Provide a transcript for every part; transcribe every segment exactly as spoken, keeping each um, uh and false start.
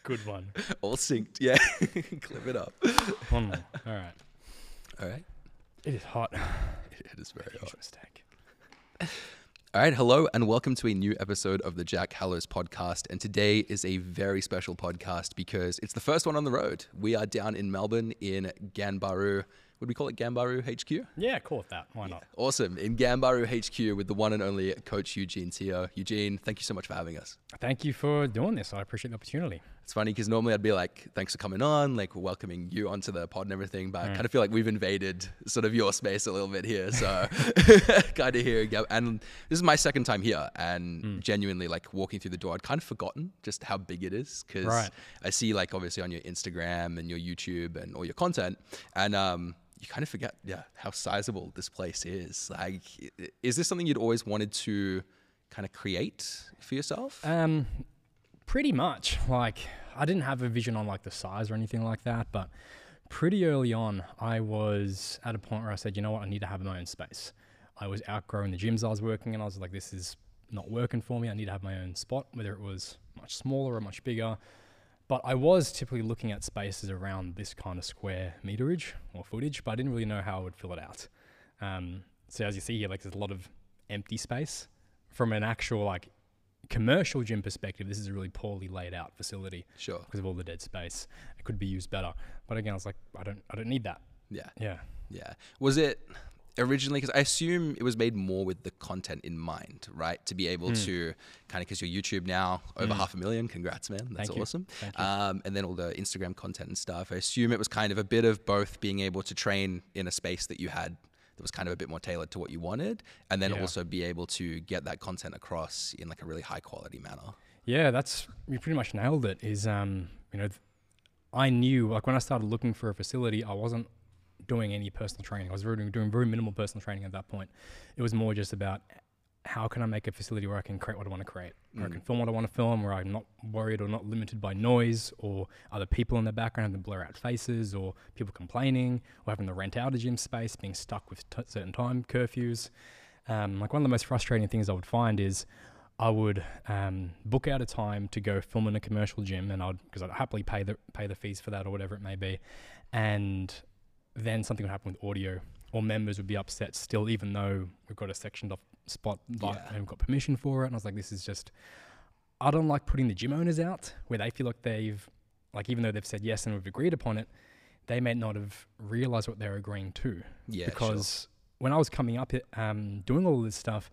Good one. All synced. Yeah. Clip it up. One more. All right. All right. It is hot. It, it is very Huge hot. mistake. All right. Hello and welcome to a new episode of the Jack Hallows podcast. And today is a very special podcast because it's the first one on the road. We are down in Melbourne in Ganbaru. Would we call it Ganbaru H Q? Yeah, call it that. Why not? Awesome. In Ganbaru H Q with the one and only Coach Eugene Teo. Eugene, thank you so much for having us. Thank you for doing this. I appreciate the opportunity. It's funny because normally I'd be like, thanks for coming on, like welcoming you onto the pod and everything. But mm. I kind of feel like we've invaded sort of your space a little bit here. So kind of here. And this is my second time here. And mm. genuinely like walking through the door, I'd kind of forgotten just how big it is. Because right. I see like obviously on your Instagram and your YouTube and all your content. And um, you kind of forget, yeah, how sizable this place is. Like, is this something you'd always wanted to kind of create for yourself? Um. Pretty much. Like, I didn't have a vision on like the size or anything like that, but pretty early on, I was at a point where I said, you know what, I need to have my own space. I was outgrowing the gyms I was working in. I was like, this is not working for me. I need to have my own spot, whether it was much smaller or much bigger. But I was typically looking at spaces around this kind of square meterage or footage, but I didn't really know how I would fill it out. Um, so as you see here, like there's a lot of empty space from an actual like commercial gym perspective. This is a really poorly laid out facility. Sure. Because of all the dead space. It could be used better. But again, I was like, I don't I don't need that. Yeah. Yeah. Yeah. Was it originally, because I assume it was made more with the content in mind, right? To be able mm. to kind of, because your YouTube now over mm. half a million, congrats, man. That's Thank awesome. You. Thank you. Um, and then all the Instagram content and stuff. I assume it was kind of a bit of both being able to train in a space that you had that was kind of a bit more tailored to what you wanted, and then yeah. also be able to get that content across in like a really high quality manner. Yeah, that's, you pretty much nailed it. Is, um, you know, th- I knew, like when I started looking for a facility, I wasn't doing any personal training. I was really doing very minimal personal training at that point. It was more just about how can I make a facility where I can create what I want to create, where mm. I can film what I want to film, where I'm not worried or not limited by noise or other people in the background, having to blur out faces or people complaining or having to rent out a gym space, being stuck with t- certain time curfews. Um, like one of the most frustrating things I would find is I would um, book out a time to go film in a commercial gym, and I'd because I'd happily pay the pay the fees for that or whatever it may be, and then something would happen with audio, or members would be upset still, even though we've got a sectioned off spot but yeah. and we've got permission for it. And I was like, this is just, I don't like putting the gym owners out where they feel like they've, like even though they've said yes and we've agreed upon it, they may not have realized what they're agreeing to. Yeah, because sure. when I was coming up um, doing all of this stuff,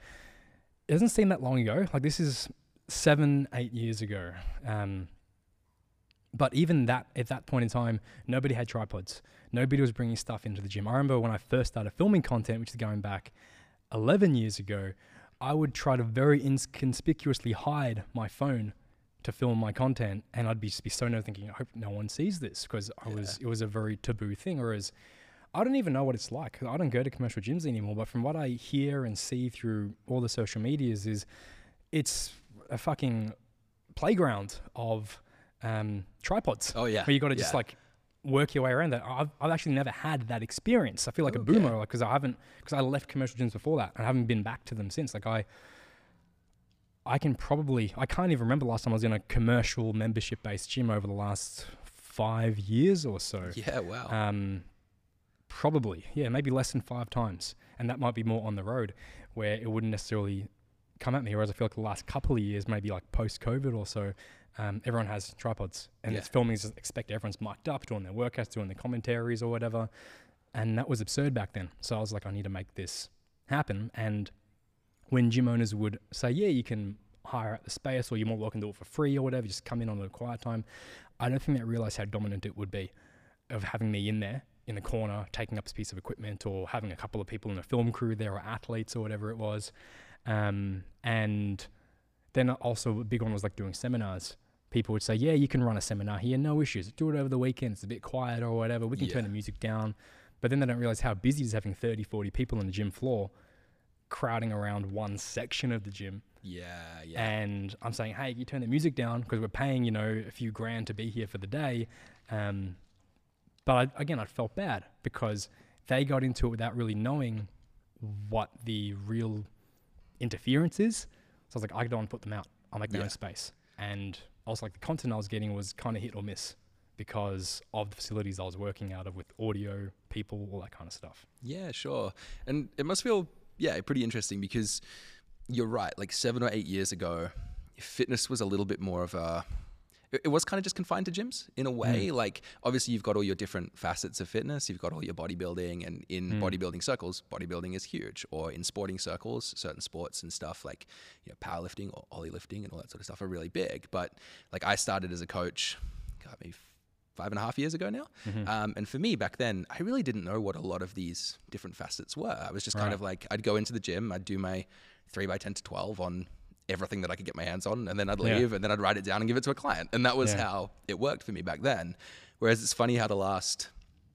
it doesn't seem that long ago. Like this is seven, eight years ago. Um, But even that, at that point in time, nobody had tripods. Nobody was bringing stuff into the gym. I remember when I first started filming content, which is going back eleven years ago, I would try to very inconspicuously hide my phone to film my content. And I'd be, just be so nervous thinking, I hope no one sees this, because I yeah. was, it was a very taboo thing. Whereas I don't even know what it's like. I don't go to commercial gyms anymore, but from what I hear and see through all the social medias is it's a fucking playground of Um, tripods. Oh yeah. Where you got to yeah. just like work your way around that. I've, I've actually never had that experience. I feel like oh, a boomer, yeah. like, cause I haven't, cause I left commercial gyms before that and I haven't been back to them since. Like I, I can probably, I can't even remember last time I was in a commercial membership based gym over the last five years or so. Yeah. Wow. Um, probably, yeah, maybe less than five times. And that might be more on the road where it wouldn't necessarily come at me. Whereas I feel like the last couple of years, maybe like post COVID or so, Um, everyone has tripods and yeah. it's filming, just expect everyone's mic'd up, doing their workouts, doing their commentaries or whatever. And that was absurd back then. So I was like, I need to make this happen. And when gym owners would say, yeah, you can hire out the space or you're more welcome to do it for free or whatever, just come in on a quiet time. I don't think they realized how dominant it would be of having me in there in the corner, taking up a piece of equipment or having a couple of people in a film crew there or athletes or whatever it was. Um, and then also a big one was like doing seminars. People would say, yeah, you can run a seminar here, no issues. Do it over the weekend. It's a bit quieter or whatever. We can yeah. turn the music down. But then they don't realize how busy it is having thirty, forty people on the gym floor crowding around one section of the gym. Yeah, yeah. And I'm saying, hey, you turn the music down because we're paying, you know, a few grand to be here for the day. Um, but I, again, I felt bad because they got into it without really knowing what the real interference is. So I was like, I don't want to put them out. I'll make my yeah. own space. And I was like, the content I was getting was kind of hit or miss because of the facilities I was working out of with audio, people, all that kind of stuff. Yeah, sure. And it must feel, yeah, pretty interesting because you're right. Like seven or eight years ago, fitness was a little bit more of a, it, it was kind of just confined to gyms in a way. Mm. Like obviously you've got all your different facets of fitness. You've got all your bodybuilding, and in mm. bodybuilding circles, bodybuilding is huge. Or in sporting circles, certain sports and stuff like, you know, powerlifting or ollie lifting and all that sort of stuff are really big. But like I started as a coach, God, maybe five and a half years ago now. Mm-hmm. Um, and for me back then, I really didn't know what a lot of these different facets were. I was just right. kind of like, I'd go into the gym, I'd do my three by ten to twelve on everything that I could get my hands on, and then I'd leave yeah. and then I'd write it down and give it to a client. And that was yeah. how it worked for me back then. Whereas it's funny how the last,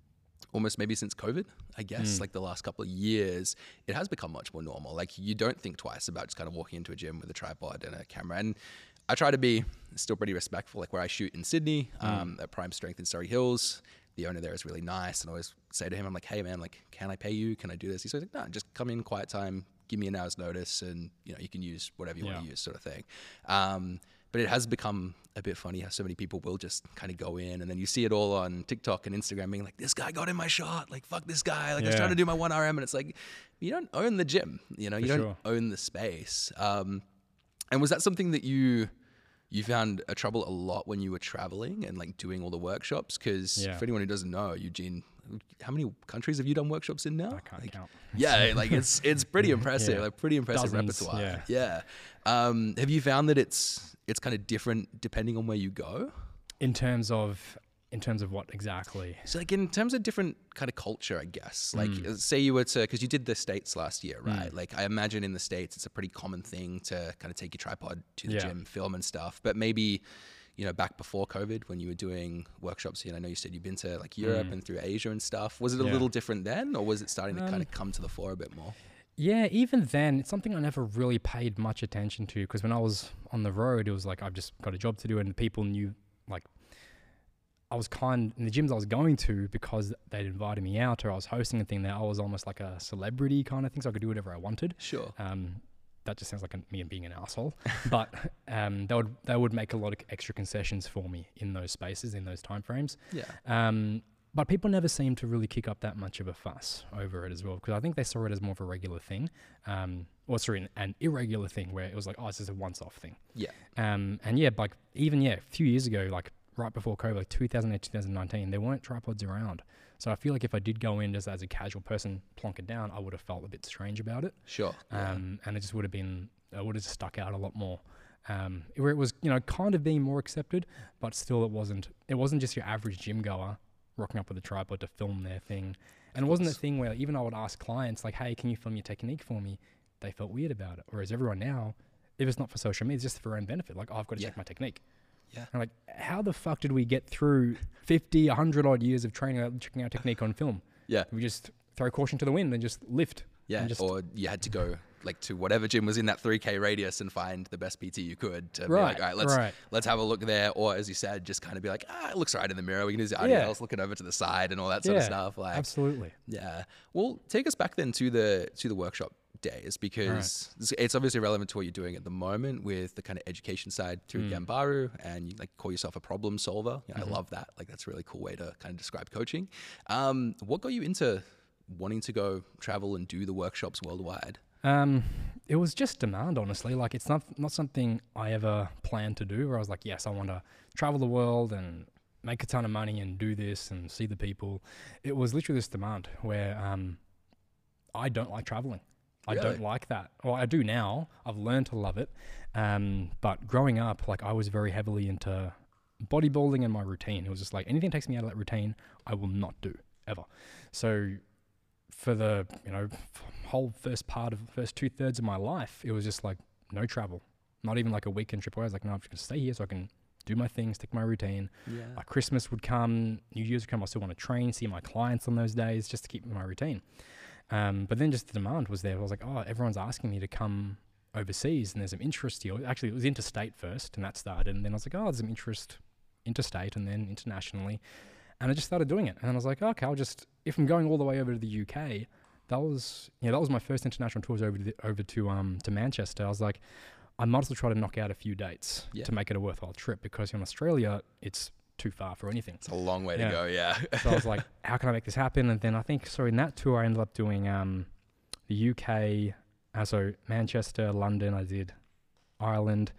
almost maybe since COVID, I guess, mm. like the last couple of years, it has become much more normal. Like you don't think twice about just kind of walking into a gym with a tripod and a camera. And I try to be still pretty respectful, like where I shoot in Sydney, mm. um, at Prime Strength in Surrey Hills. The owner there is really nice, and I always say to him, I'm like, hey man, like, can I pay you? Can I do this? He's like, no, just come in, quiet time, give me an hour's notice, and you know, you can use whatever you yeah. want to use, sort of thing. Um, but it has become a bit funny how so many people will just kind of go in, and then you see it all on TikTok and Instagram being like, this guy got in my shot, like fuck this guy, like yeah. I was trying to do my one R M, and it's like, you don't own the gym, you know, For you don't sure. own the space. Um, and was that something that you you found a trouble a lot when you were traveling and like doing all the workshops? Because yeah. for anyone who doesn't know, Eugene, how many countries have you done workshops in now? I can't like, count. Yeah, like it's it's pretty impressive, yeah. like pretty impressive Dozens, repertoire. Yeah. yeah. Um, have you found that it's it's kind of different depending on where you go? In terms of in terms of what exactly? So like in terms of different kind of culture, I guess. Like Mm. say you were to, because you did the States last year, right? Mm. Like I imagine in the States, it's a pretty common thing to kind of take your tripod to the Yeah. gym, film and stuff. But maybe, you know, back before COVID when you were doing workshops, you know, I know you said you've been to like Europe Mm. and through Asia and stuff. Was it a Yeah. little different then, or was it starting to Um, kind of come to the fore a bit more? Yeah, even then, it's something I never really paid much attention to, because when I was on the road, it was like I've just got a job to do, and people knew, like, I was kind in the gyms I was going to, because they'd invited me out or I was hosting a thing there, I was almost like a celebrity kind of thing, so I could do whatever I wanted. Sure. Um, that just sounds like a, me being an asshole, but um, they would they would make a lot of extra concessions for me in those spaces, in those timeframes. Yeah. Um, but people never seem to really kick up that much of a fuss over it as well, because I think they saw it as more of a regular thing, um, or sorry, an, an irregular thing where it was like, oh, this is a once-off thing. Yeah. Um, and yeah, like even yeah, a few years ago, like right before COVID, like two thousand eight, two thousand nineteen, there weren't tripods around. So I feel like if I did go in just as a casual person, plonk it down, I would have felt a bit strange about it. Sure. Yeah. Um, and it just would have been, it would have just stuck out a lot more. Um, where it was, you know, kind of being more accepted, but still it wasn't, it wasn't just your average gym goer rocking up with a tripod to film their thing. And it wasn't a thing where even I would ask clients like, hey, can you film your technique for me? They felt weird about it. Whereas everyone now, if it's not for social media, it's just for their own benefit. Like, oh, I've got to Yeah. check my technique. Yeah. And I'm like, how the fuck did we get through fifty, one hundred odd years of training, uh, checking our technique on film? Yeah. We just throw caution to the wind and just lift. Yeah. And just, Or you had to go like to whatever gym was in that three K radius and find the best P T you could to Right, be like, all right, let's right. let's have a look there. Or as you said, just kind of be like, ah, it looks right in the mirror. We can use the Yeah. R D Ls looking over to the side and all that sort yeah, of stuff. Like, absolutely. yeah. Well, take us back then to the to the workshop days, because it's- it's obviously relevant to what you're doing at the moment with the kind of education side through Mm. Gambaru, and you like call yourself a problem solver. You know, Mhm. I love that. Like that's a really cool way to kind of describe coaching. Um, what got you into wanting to go travel and do the workshops worldwide? Um, it was just demand, honestly. Like, it's not not something I ever planned to do, where I was like, yes, I want to travel the world and make a ton of money and do this and see the people. It was literally this demand where um, I don't like traveling. I Really? don't like that. Well, I do now. I've learned to love it. Um, but growing up, like, I was very heavily into bodybuilding and my routine. It was just like, anything that takes me out of that routine, I will not do, ever. So for the, you know, f- whole first part of, first two thirds of my life, it was just like, no travel. Not even like a weekend trip away. I was like, no, I'm just going to stay here so I can do my thing, stick my routine. Yeah. Like Christmas would come, New Year's would come, I still want to train, see my clients on those days just to keep my routine. Um, but then just the demand was there. I was like, oh, everyone's asking me to come overseas and there's some interest here. Actually, it was interstate first and that started. And then I was like, oh, there's some interest interstate and then internationally. And I just started doing it. And I was like, okay, I'll just, if I'm going all the way over to the U K, that was, yeah, that was my first international tours over to, the, over to, um, to Manchester. I was like, I might as well try to knock out a few dates Yeah. to make it a worthwhile trip, because in Australia, it's too far for anything. It's a long way Yeah. to go. Yeah. So I was like, how can I make this happen? And then I think, so in that tour, I ended up doing um, the U K, uh, so Manchester, London, I did Ireland,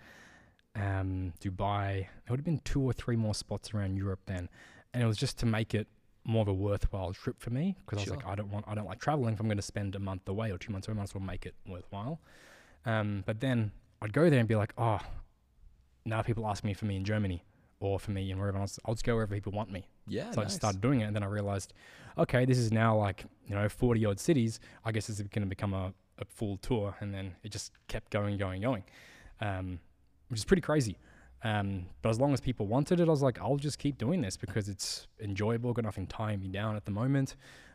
um, Dubai. There would have been two or three more spots around Europe then. And it was just to make it more of a worthwhile trip for me, because Sure. I was like, I don't want, I don't like traveling. If I'm going to spend a month away or two months away, I might as well make it worthwhile. Um, but then I'd go there and be like, oh, now people ask me for me in Germany or for me in wherever else. I'll just go wherever people want me. Yeah. So I nice. just started doing it, and then I realized, okay, this is now like, you know, forty odd cities. I guess this is going to become a, a full tour. And then it just kept going, going, going, um, which is pretty crazy. Um, but as long as people wanted it, I was like, I'll just keep doing this because it's enjoyable, got nothing tying me down at the moment.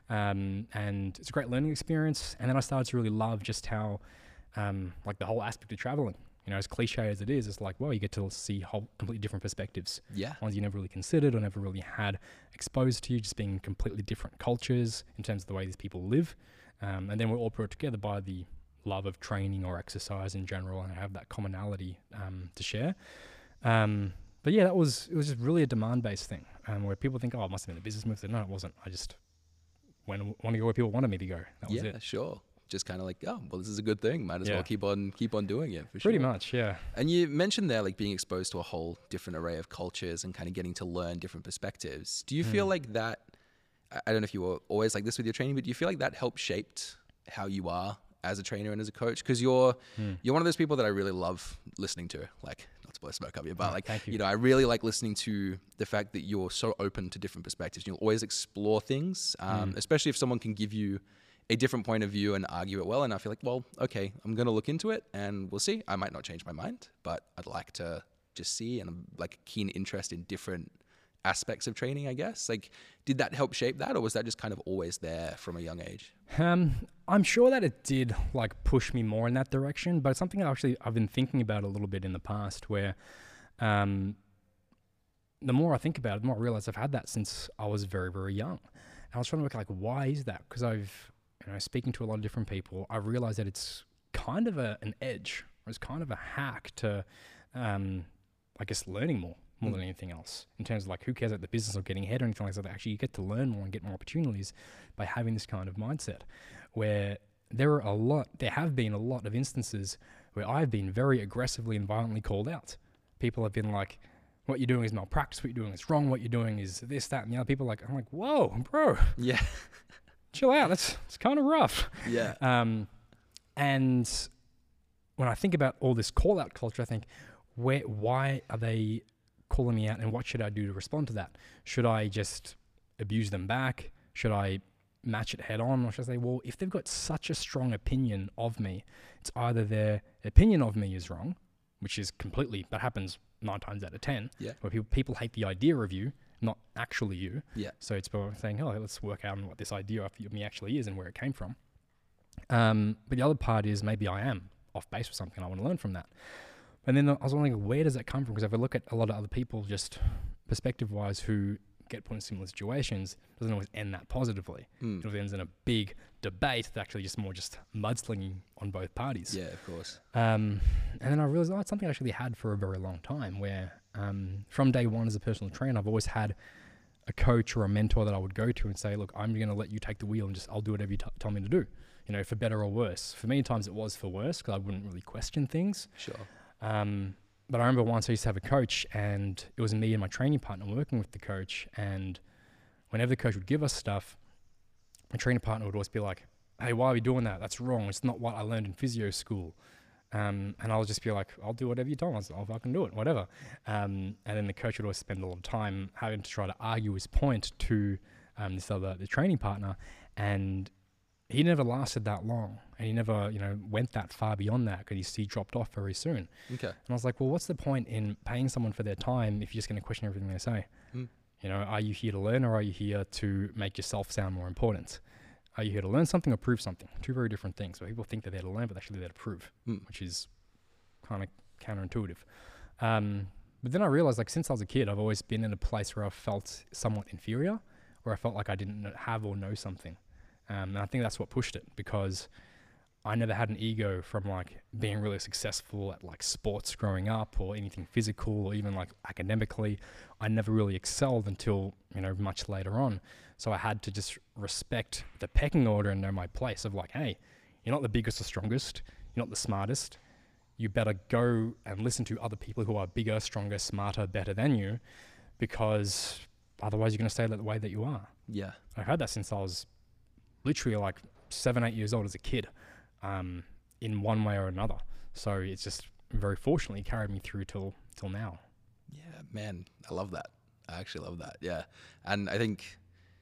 Um, and it's a great learning experience. And then I started to really love just how, um, like the whole aspect of traveling, you know, as cliche as it is, it's like, well, you get to see whole completely different perspectives. Yeah. Ones you never really considered or never really had exposed to you, just being completely different cultures in terms of the way these people live. Um, and then we're all brought together by the love of training or exercise in general, and have that commonality um, to share. Um, but yeah, that was, it was just really a demand-based thing, um, where people think, oh, it must have been a business move. No, it wasn't. I just went, want to go where people wanted me to go. That was Yeah, it. sure. Just kind of like, oh, well, this is a good thing. Might as Yeah. well keep on keep on doing it. For Pretty sure. much, yeah. And you mentioned there, like being exposed to a whole different array of cultures and kind of getting to learn different perspectives. Do you feel Mm. like that? I I don't know if you were always like this with your training, but do you feel like that helped shaped how you are as a trainer and as a coach? Because you're Mm. you're one of those people that I really love listening to. Like, not to blow smoke up your butt, Oh, like thank you. you know, I really like listening to the fact that you're so open to different perspectives. You'll always explore things, um, Mm. especially if someone can give you a different point of view and argue it well. And I feel like, well, okay, I'm going to look into it and we'll see. I might not change my mind, but I'd like to just see, and I'm like a keen interest in different aspects of training, I guess. Like, did that help shape that, or was that just kind of always there from a young age? Um, I'm sure that it did like push me more in that direction, but it's something I actually I've been thinking about a little bit in the past, where um, the more I think about it, the more I realize I've had that since I was very, very young. And I was trying to look like, why is that? Because I've, you know, speaking to a lot of different people, I realized that it's kind of a, an edge, or it's kind of a hack to, um, I guess, learning more. more Mm. than anything else, in terms of like, who cares about the business or getting ahead or anything like that. Actually, you get to learn more and get more opportunities by having this kind of mindset, where there are a lot, there have been a lot of instances where I've been very aggressively and violently called out. People have been like, what you're doing is malpractice, what you're doing is wrong, what you're doing is this, that, and the other. People are like, I'm like, whoa, bro, Yeah. chill out. That's, it's kind of rough. Yeah. Um, and when I think about all this call out culture, I think, where, why are they calling me out, and what should I do to respond to that? Should I just abuse them back? Should I match it head on? Or should I say, well, if they've got such a strong opinion of me, it's either their opinion of me is wrong, which is completely, that happens nine times out of ten, Yeah. where people, people hate the idea of you, not actually you. Yeah. So it's about saying, oh, let's work out on what this idea of me actually is and where it came from. Um, but the other part is, maybe I am off base with something. I want to learn from that. And then I was wondering, where does that come from? Because if I look at a lot of other people, just perspective-wise, who get put in similar situations, it doesn't always end that positively. Mm. It always ends in a big debate that actually just more just mudslinging on both parties. Yeah, of course. Um, and then I realized, oh, it's something I actually had for a very long time, where um, from day one as a personal trainer, I've always had a coach or a mentor that I would go to and say, look, I'm going to let you take the wheel and just, I'll do whatever you t- tell me to do, you know, for better or worse. For me, at times it was for worse, because I wouldn't really question things. Sure. Um, but I remember once I used to have a coach, and it was me and my training partner working with the coach. And whenever the coach would give us stuff, my training partner would always be like, hey, why are we doing that? That's wrong. It's not what I learned in physio school. Um, and I'll just be like, I'll do whatever you tell me. I'll fucking do it, whatever. Um, and then the coach would always spend a lot of time having to try to argue his point to um, this other, the training partner. And he never lasted that long, and he never, you know, went that far beyond that, because he dropped off very soon. Okay. And I was like, well, what's the point in paying someone for their time if you're just going to question everything they say? Mm. You know, are you here to learn, or are you here to make yourself sound more important? Are you here to learn something or prove something? Two very different things. Where people think they're there to learn, but actually they're there to prove, Mm. which is kind of counterintuitive. Um, but then I realized, like, since I was a kid, I've always been in a place where I felt somewhat inferior, where I felt like I didn't have or know something. Um, and I think that's what pushed it, because I never had an ego from like being really successful at like sports growing up or anything physical or even like academically. I never really excelled until, you know, much later on. So I had to just respect the pecking order and know my place of like, hey, you're not the biggest or strongest. You're not the smartest. You better go and listen to other people who are bigger, stronger, smarter, better than you, because otherwise you're going to stay the way that you are. Yeah. I heard that since I was literally like seven, eight years old as a kid. Um, in one way or another. So it's just very fortunately carried me through till till now. Yeah, man, I love that. I actually love that. Yeah. And I think,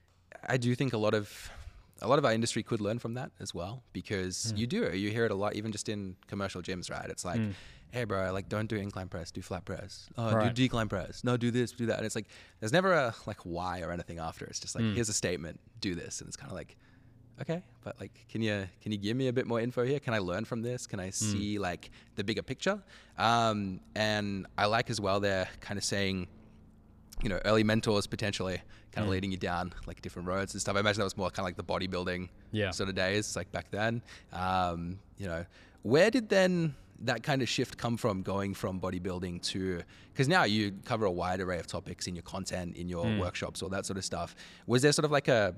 I do think a lot of, a lot of our industry could learn from that as well, because mm. you do, you hear it a lot, even just in commercial gyms, right? It's like, mm. hey bro, like don't do incline press, do flat press. Oh, right. do decline press. No, do this, do that. And it's like, there's never a like why or anything after. It's just like, mm. here's a statement, do this. And it's kind of like, okay, but like, can you can you give me a bit more info here? Can I learn from this? Can I see mm. like the bigger picture? Um, and I like as well they're kind of saying, you know, early mentors potentially kind of mm. leading you down like different roads and stuff. I imagine that was more kind of like the bodybuilding yeah. sort of days, like back then. Um, you know, where did then that kind of shift come from, going from bodybuilding to, because now you cover a wide array of topics in your content, in your mm. workshops, all that sort of stuff. Was there sort of like a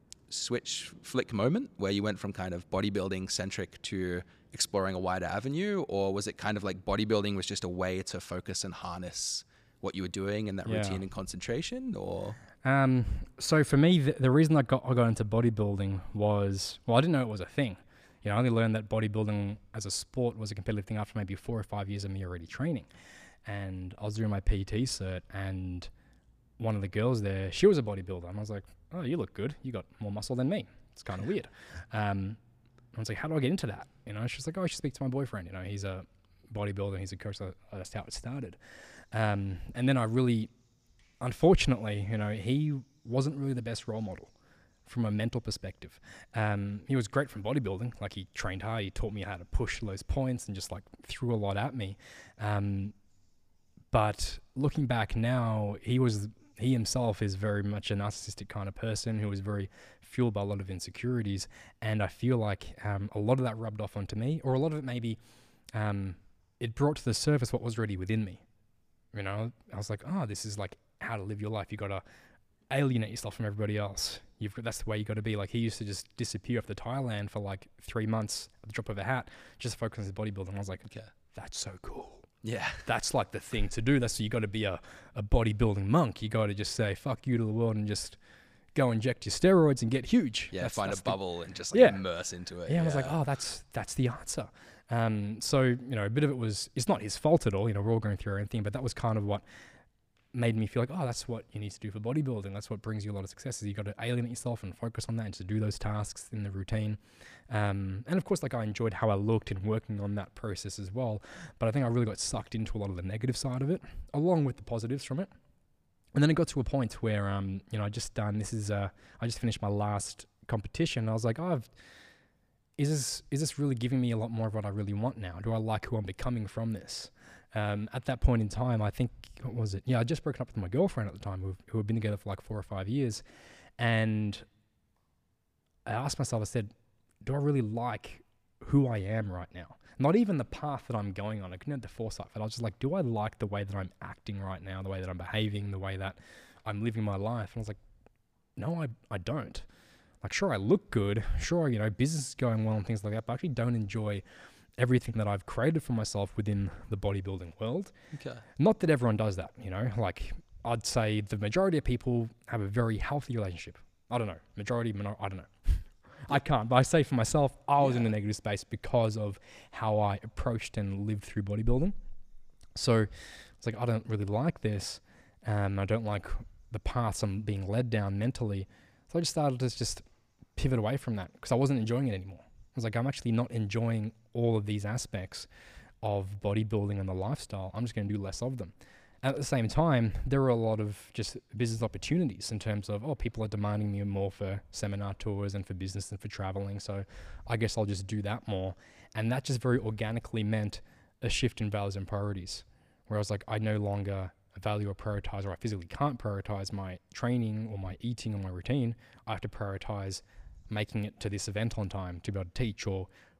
switch flick moment where you went from kind of bodybuilding centric to exploring a wider avenue, or was it kind of like bodybuilding was just a way to focus and harness what you were doing and that yeah. routine and concentration? Or um so for me the, the reason I got I got into bodybuilding was, well, I didn't know it was a thing. You know, I only learned that bodybuilding as a sport was a competitive thing after maybe four or five years of me already training. And I was doing my P T cert, and one of the girls there, she was a bodybuilder, and I was like, oh, you look good. You got more muscle than me. It's kind of weird. Um, I was like, how do I get into that? You know, she's like, oh, I should speak to my boyfriend. You know, he's a bodybuilder. He's a coach. So that's how it started. Um, and then I really, unfortunately, you know, he wasn't really the best role model from a mental perspective. Um, he was great from bodybuilding. Like, he trained hard. He taught me how to push those points and just like threw a lot at me. Um, but looking back now, he was... he himself is very much a narcissistic kind of person who is very fueled by a lot of insecurities. And I feel like um, a lot of that rubbed off onto me, or a lot of it maybe um, it brought to the surface what was already within me. You know, I was like, oh, this is like how to live your life. You got to alienate yourself from everybody else. You've got, that's the way you got to be. Like, he used to just disappear off to Thailand for like three months at the drop of a hat, just focus on his bodybuilding. I was like, okay, that's so cool. Yeah. That's like the thing to do. That's, you got to be a, a bodybuilding monk. You got to just say, fuck you to the world and just go inject your steroids and get huge. Yeah, that's, find that's a the, bubble and just like yeah. immerse into it. Yeah, yeah, I was like, oh, that's that's the answer. Um, so, you know, a bit of it was, it's not his fault at all. You know, we're all going through our own thing, but that was kind of what made me feel like, oh, that's what you need to do for bodybuilding. That's what brings you a lot of success, is you got to alienate yourself and focus on that and to do those tasks in the routine. Um, and of course, like, I enjoyed how I looked and working on that process as well. But I think I really got sucked into a lot of the negative side of it, along with the positives from it. And then it got to a point where, um, you know, I just done, this is, uh, I just finished my last competition. I was like, oh, I've, is this, is this really giving me a lot more of what I really want now? Do I like who I'm becoming from this? Um, at that point in time, I think, what was it? Yeah, I just broken up with my girlfriend at the time, who, who had been together for like four or five years. And I asked myself, I said, do I really like who I am right now? Not even the path that I'm going on. I couldn't have the foresight, but I was just like, do I like the way that I'm acting right now, the way that I'm behaving, the way that I'm living my life? And I was like, no, I, I don't. Like, sure, I look good. Sure, you know, business is going well and things like that, but I actually don't enjoy everything that I've created for myself within the bodybuilding world. Okay. Not that everyone does that, you know, like, I'd say the majority of people have a very healthy relationship. I don't know. Majority, minor, I don't know. I can't, but I say for myself, I was yeah. in the negative space because of how I approached and lived through bodybuilding. So it's like, I don't really like this. Um, I don't like the paths I'm being led down mentally. So I just started to just pivot away from that because I wasn't enjoying it anymore. I was like, I'm actually not enjoying all of these aspects of bodybuilding and the lifestyle. I'm just going to do less of them. At the same time, there are a lot of just business opportunities in terms of, oh, people are demanding me more for seminar tours and for business and for traveling. So I guess I'll just do that more. And that just very organically meant a shift in values and priorities, where I was like, I no longer value or prioritize, or I physically can't prioritize my training or my eating or my routine. I have to prioritize making it to this event on time to be able to teach, or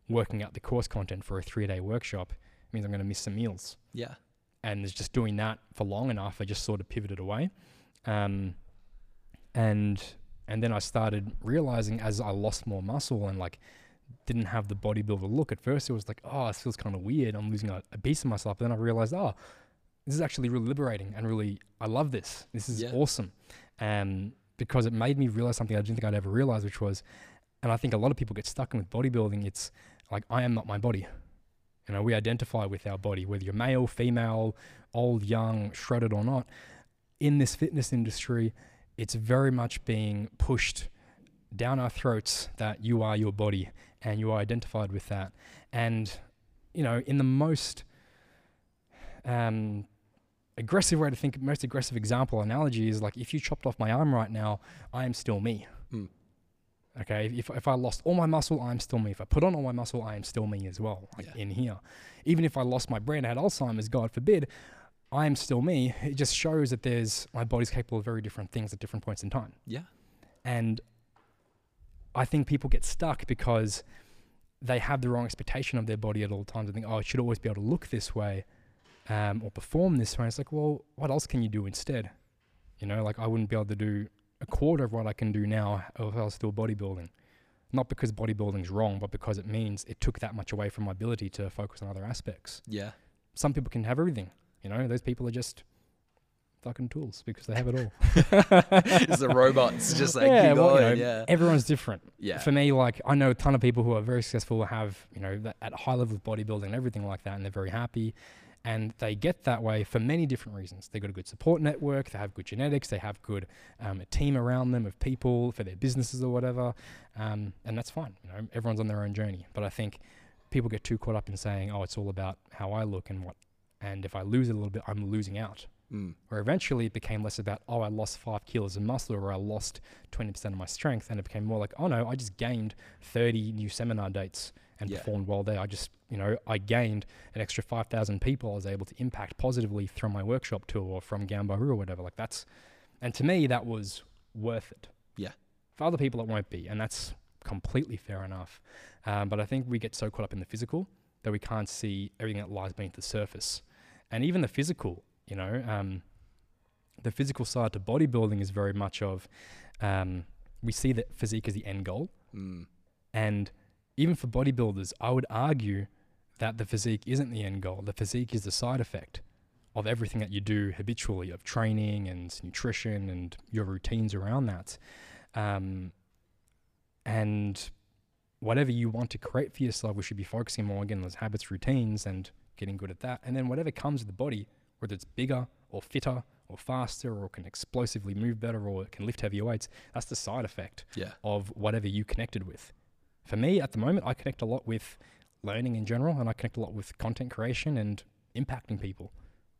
working out the course content for a three-day workshop means I'm going to miss some meals. Yeah. And it's just doing that for long enough, I just sort of pivoted away. Um, and and then I started realizing as I lost more muscle and like didn't have the bodybuilder look. At first it was like, oh, this feels kind of weird. I'm losing a, a piece of myself. But then I realized, oh, this is actually really liberating and really, I love this. This is Yeah. awesome. Um, because it made me realize something I didn't think I'd ever realize, which was, and I think a lot of people get stuck in with bodybuilding. It's like, I am not my body. You know, we identify with our body, whether you're male, female, old, young, shredded or not. In this fitness industry, it's very much being pushed down our throats that you are your body and you are identified with that. And, you know, in the most um, aggressive way to think, most aggressive example analogy is like, if you chopped off my arm right now, I am still me. Mm. Okay, if if I lost all my muscle, I'm still me. If I put on all my muscle, I am still me as well, like Yeah. in here. Even if I lost my brain, I had Alzheimer's, God forbid, I am still me. It just shows that there's, my body's capable of very different things at different points in time. Yeah. And I think people get stuck because they have the wrong expectation of their body at all times. They think, oh, it should always be able to look this way um, or perform this way. It's like, well, what else can you do instead? You know, like I wouldn't be able to do a quarter of what I can do now if I was still bodybuilding. Not because bodybuilding's wrong, but because it means it took that much away from my ability to focus on other aspects. Yeah. Some people can have everything. You know, those people are just fucking tools because they have it all. It's the robots just like yeah, keep well, going. you know, yeah. everyone's different. Yeah. For me, like I know a ton of people who are very successful, who have, you know, that at high level of bodybuilding and everything like that, and they're very happy. And they get that way for many different reasons. They've got a good support network, they have good genetics, they have good um, a team around them of people for their businesses or whatever. Um, and that's fine. You know, everyone's on their own journey. But I think people get too caught up in saying, oh, it's all about how I look and what, and if I lose it a little bit, I'm losing out. Mm. Where eventually it became less about, oh, I lost five kilos of muscle or I lost twenty percent of my strength. And it became more like, oh no, I just gained thirty new seminar dates and Yeah. performed well there. I just, you know, I gained an extra five thousand people I was able to impact positively from my workshop tour or from Gambaru or whatever. Like that's, and to me, that was worth it. Yeah. For other people, it won't be. And that's completely fair enough. Um, but I think we get so caught up in the physical that we can't see everything that lies beneath the surface. And even the physical, you know, um, the physical side to bodybuilding is very much of, um, we see that physique as the end goal. Mm. And even for bodybuilders, I would argue that the physique isn't the end goal. The physique is the side effect of everything that you do habitually, of training and nutrition and your routines around that. Um, and whatever you want to create for yourself, we should be focusing more again on those habits, routines, and getting good at that. And then whatever comes with the body, whether it's bigger or fitter or faster or can explosively move better or it can lift heavier weights, that's the side effect Yeah. of whatever you connected with. For me, at the moment, I connect a lot with learning in general, and I connect a lot with content creation and impacting people,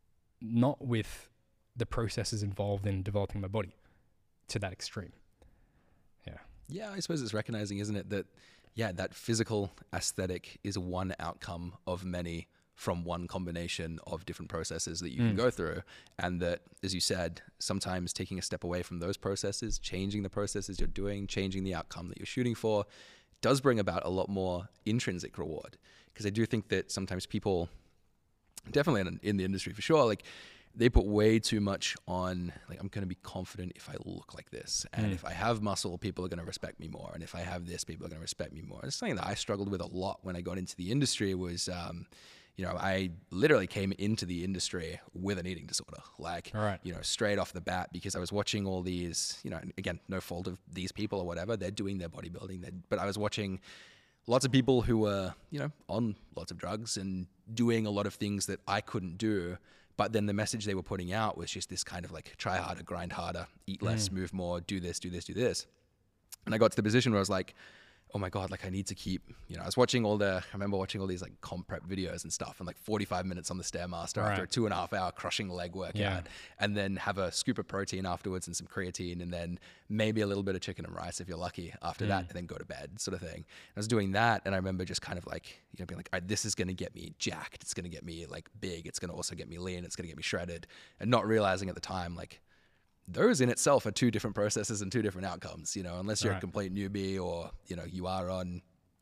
not with the processes involved in developing my body to that extreme. Yeah. Yeah, I suppose it's recognizing, isn't it, that, yeah, that physical aesthetic is one outcome of many from one combination of different processes that you Mm. can go through. And that, as you said, sometimes taking a step away from those processes, changing the processes you're doing, changing the outcome that you're shooting for, does bring about a lot more intrinsic reward. Because I do think that sometimes people, definitely in, in the industry for sure, like they put way too much on, like, I'm going to be confident if I look like this. And Mm. if I have muscle, people are going to respect me more. And if I have this, people are going to respect me more. It's something that I struggled with a lot when I got into the industry was, um, you know, I literally came into the industry with an eating disorder, like, All right. you know, straight off the bat, because I was watching all these, you know, again, no fault of these people or whatever, they're doing their bodybuilding, they're, but I was watching lots of people who were, you know, on lots of drugs and doing a lot of things that I couldn't do. But then the message they were putting out was just this kind of like, try harder, grind harder, eat less, Mm. move more, do this, do this, do this. And I got to the position where I was like, oh my God, like I need to keep, you know, I was watching all the, I remember watching all these like comp prep videos and stuff and like forty-five minutes on the Stairmaster Right. after a two and a half hour crushing leg workout, Yeah. and then have a scoop of protein afterwards and some creatine and then maybe a little bit of chicken and rice if you're lucky after that, Mm. and then go to bed sort of thing. I was doing that and I remember just kind of like, you know, being like, all right, this is going to get me jacked. It's going to get me like big. It's going to also get me lean. It's going to get me shredded, and not realizing at the time, like, those in itself are two different processes and two different outcomes, you know, unless you're Right. a complete newbie or, you know, you are on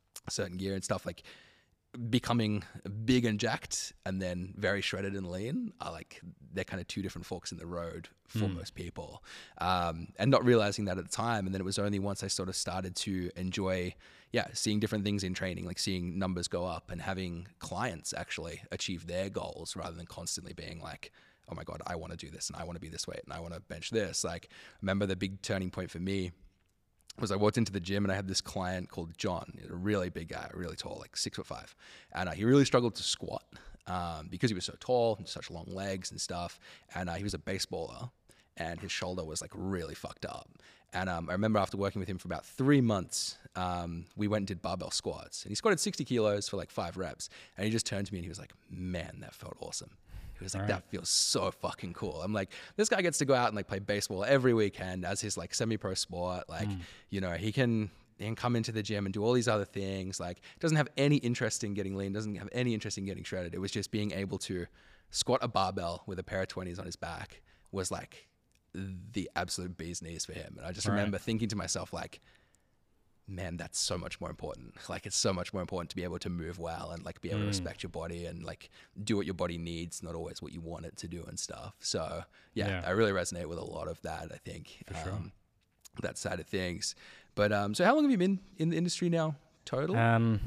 certain gear and stuff, like becoming big and jacked and then very shredded and lean are like, they're kind of two different forks in the road for mm. most people. Um, and not realizing that at the time. And then it was only once I sort of started to enjoy, yeah, seeing different things in training, like seeing numbers go up and having clients actually achieve their goals rather than constantly being like, oh my God, I want to do this and I want to be this weight and I want to bench this. Like, remember the big turning point for me was I walked into the gym and I had this client called John, a really big guy, really tall, like six foot five. And uh, he really struggled to squat um, because he was so tall and such long legs and stuff. And uh, he was a baseballer and his shoulder was like really fucked up. And um, I remember after working with him for about three months, um, we went and did barbell squats. And he squatted sixty kilos for like five reps. And he just turned to me and he was like, man, that felt awesome. He was like, right. that feels so fucking cool. I'm like, this guy gets to go out and like play baseball every weekend as his like semi-pro sport. Like, mm. you know, he can, he can come into the gym and do all these other things. Like, doesn't have any interest in getting lean, doesn't have any interest in getting shredded. It was just being able to squat a barbell with a pair of twenties on his back was like the absolute bee's knees for him. And I just right. remember thinking to myself, like, man, that's so much more important. Like, it's so much more important to be able to move well and like be able mm. to respect your body and like do what your body needs, not always what you want it to do and stuff. So yeah, yeah. I really resonate with a lot of that, I think, for um, sure. that side of things. But um, so how long have you been in the industry now total? Um,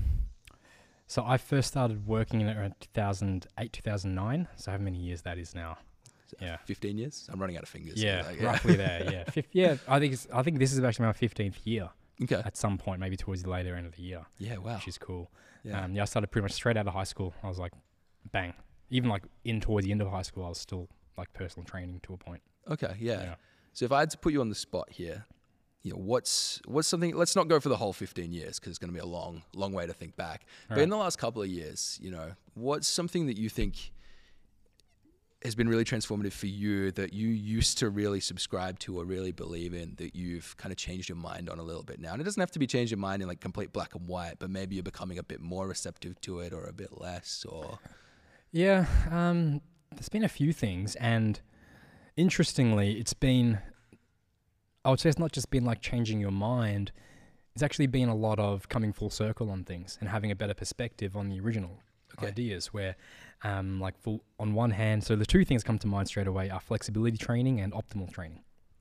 so I first started working in it around two thousand eight, two thousand nine. So how many years that is now? Yeah, fifteen years. I'm running out of fingers. Yeah, so like, yeah. roughly there. Yeah, Fif- yeah. I think it's, I think this is actually my fifteenth year. Okay. At some point, maybe towards the later end of the year. Yeah, wow. Which is cool. Yeah. Um, yeah, I started pretty much straight out of high school. I was like, bang. Even like in towards the end of high school, I was still like personal training to a point. Okay, yeah. yeah. So if I had to put you on the spot here, you know, what's what's something? Let's not go for the whole fifteen years because it's going to be a long, long way to think back. All but right. in the last couple of years, you know, what's something that you think has been really transformative for you that you used to really subscribe to or really believe in that you've kind of changed your mind on a little bit now? And it doesn't have to be change your mind in like complete black and white, but maybe you're becoming a bit more receptive to it or a bit less or... Yeah, um, there's been a few things. And interestingly, it's been, I would say it's not just been like changing your mind. It's actually been a lot of coming full circle on things and having a better perspective on the original okay. ideas where um, like full, on one hand, so the two things come to mind straight away are flexibility training and optimal training.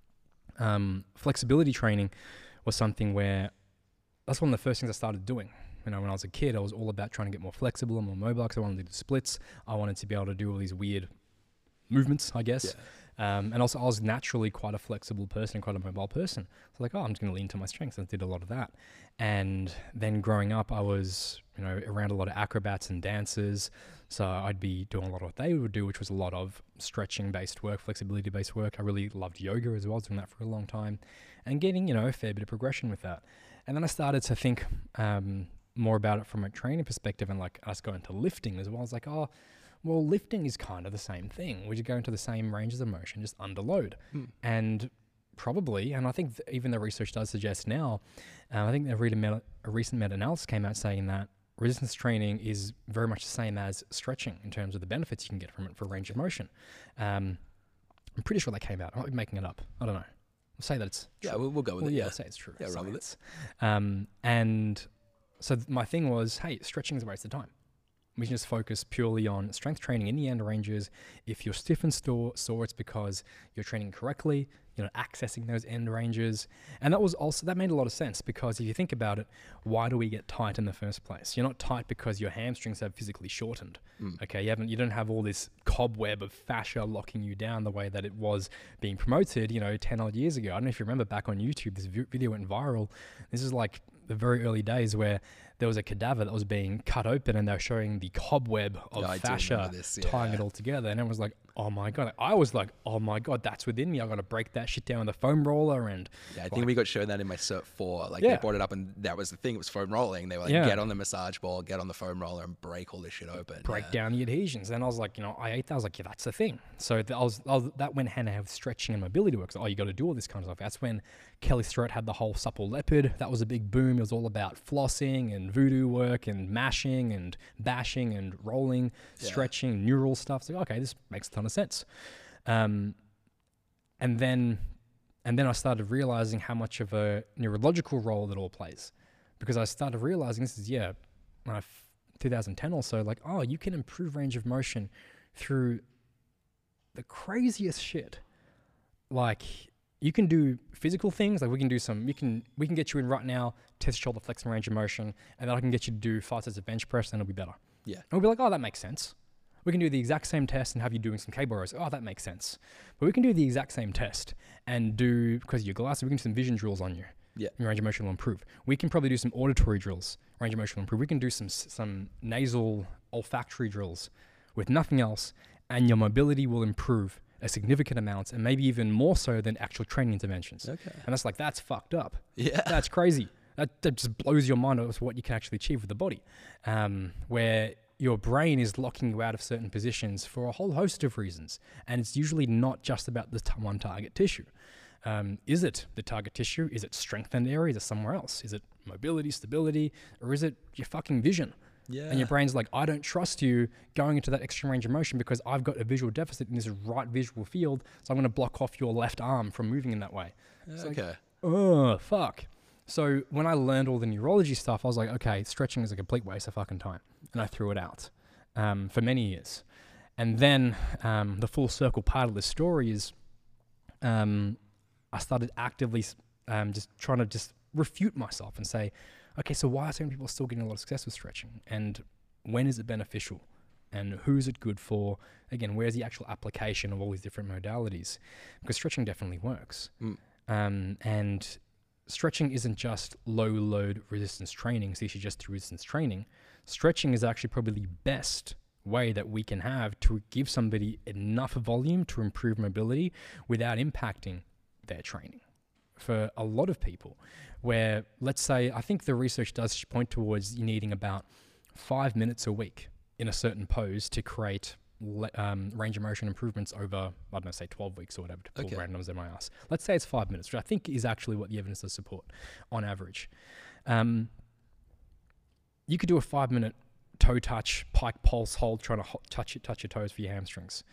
Um, flexibility training was something where that's one of the first things I started doing. You know, when I was a kid, I was all about trying to get more flexible and more mobile because I wanted to do splits. I wanted to be able to do all these weird movements, I guess. Yeah. Um, and also I was naturally quite a flexible person, quite a mobile person. So like, oh, I'm just going to lean to my strengths. And I did a lot of that. And then growing up, I was, you know, around a lot of acrobats and dancers. So I'd be doing a lot of what they would do, which was a lot of stretching-based work, flexibility-based work. I really loved yoga as well. I was doing that for a long time and getting, you know, a fair bit of progression with that. And then I started to think um, more about it from a training perspective and like us going to lifting as well. I was like, oh, well, lifting is kind of the same thing. We just go into the same ranges of motion, just under load. Hmm. And probably, and I think th- even the research does suggest now, uh, I think a, meta- a recent meta-analysis came out saying that resistance training is very much the same as stretching in terms of the benefits you can get from it for range of motion. Um, I'm pretty sure that came out. I might be making it up. I don't know. I'll say that it's true. Yeah, we'll, we'll go with well, it. Yeah, yeah, I'll say it's true. Yeah, run with it. Um, and so th- my thing was, hey, stretching is a waste of time. We can just focus purely on strength training in the end ranges. If you're stiff and sore, sore, it's because you're training correctly, you're not accessing those end ranges. And that was also, that made a lot of sense because if you think about it, why do we get tight in the first place? You're not tight because your hamstrings have physically shortened. Mm. Okay, you haven't, you don't have all this cobweb of fascia locking you down the way that it was being promoted, you know, ten odd years ago. I don't know if you remember back on YouTube, this vi- video went viral. This is like the very early days where there was a cadaver that was being cut open and they were showing the cobweb of yeah, fascia this, yeah. tying it all together. And everyone was like, oh my God. I was like, oh my God, that's within me. I got to break that shit down with a foam roller. And yeah, I like, think we got shown that in my cert four. Like yeah. they brought it up and that was the thing. It was foam rolling. They were like, yeah. get on the massage ball, get on the foam roller and break all this shit open. Break yeah. down the adhesions. And I was like, you know, I ate that. I was like, yeah, that's the thing. So th- I was, I was, that went hand in hand with stretching and mobility work. So, oh, you got to do all this kind of stuff. That's when Kelly Starrett had the whole supple leopard. That was a big boom. It was all about flossing and voodoo work and mashing and bashing and rolling, yeah. stretching, neural stuff. So, okay, this makes a ton of sense. Um, and then, and then I started realizing how much of a neurological role that all plays, because I started realizing this is, yeah, when I f- two thousand ten or so, like, oh, you can improve range of motion through the craziest shit. Like, you can do physical things, like we can do some, we can we can get you in right now, test shoulder flex and range of motion, and then I can get you to do five sets of bench press, and it'll be better. Yeah. And we'll be like, oh, that makes sense. We can do the exact same test and have you doing some cable rows. Oh, that makes sense. But we can do the exact same test and do, because of your glasses, we can do some vision drills on you. Yeah. Your range of motion will improve. We can probably do some auditory drills. Range of motion will improve. We can do some some nasal olfactory drills with nothing else, and your mobility will improve a significant amount, and maybe even more so than actual training interventions. Okay. And that's like, that's fucked up. Yeah. That's crazy. That, that just blows your mind of what you can actually achieve with the body, um, where your brain is locking you out of certain positions for a whole host of reasons. And it's usually not just about the t- one target tissue. Um, is it the target tissue? Is it strengthened area? Is it somewhere else? Is it mobility, stability, or is it your fucking vision? Yeah. And your brain's like, I don't trust you going into that extreme range of motion because I've got a visual deficit in this right visual field, so I'm going to block off your left arm from moving in that way. It's Okay. Like, oh, fuck. So when I learned all the neurology stuff, I was like, okay, stretching is a complete waste of fucking time. And I threw it out um, for many years. And then um, the full circle part of the story is um, I started actively um, just trying to just refute myself and say, okay, so why are so many people still getting a lot of success with stretching? And when is it beneficial? And who's it good for? Again, where's the actual application of all these different modalities? Because stretching definitely works. Mm. Um, and stretching isn't just low load resistance training, so you should just do resistance training. Stretching is actually probably the best way that we can have to give somebody enough volume to improve mobility without impacting their training. For a lot of people, where let's say, I think the research does point towards you needing about five minutes a week in a certain pose to create le- um, range of motion improvements over, I don't know, say twelve weeks or whatever, to pull Okay. randoms in my ass. Let's say it's five minutes, which I think is actually what the evidence does support on average. Um, you could do a five minute toe touch, pike pulse hold, trying to ho- touch it, touch your toes for your hamstrings.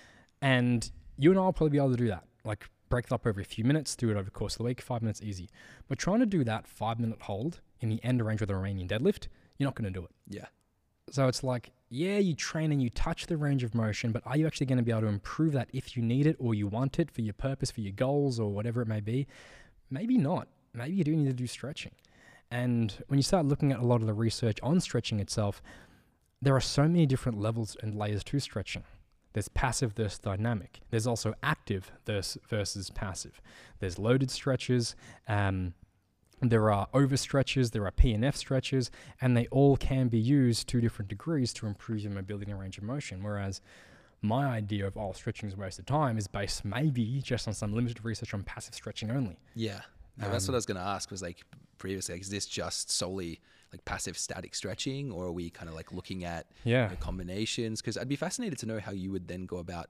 And you and I will probably be able to do that. Like, break it up over a few minutes, do it over the course of the week, five minutes easy. But trying to do that five minute hold in the end range with a Romanian deadlift, you're not going to do it. Yeah. So it's like, yeah, you train and you touch the range of motion, but are you actually going to be able to improve that if you need it or you want it for your purpose, for your goals or whatever it may be? Maybe not. Maybe you do need to do stretching. And when you start looking at a lot of the research on stretching itself, there are so many different levels and layers to stretching. There's passive versus dynamic. There's also active versus, versus passive. There's loaded stretches. Um, there are over stretches. There are P and F stretches. And they all can be used to different degrees to improve your mobility and range of motion. Whereas my idea of, oh, stretching is a waste of time is based maybe just on some limited research on passive stretching only. Yeah. No, Um, that's what I was going to ask was like previously, like, is this just solely like passive static stretching, or are we kind of like looking at Yeah. the combinations? Because I'd be fascinated to know how you would then go about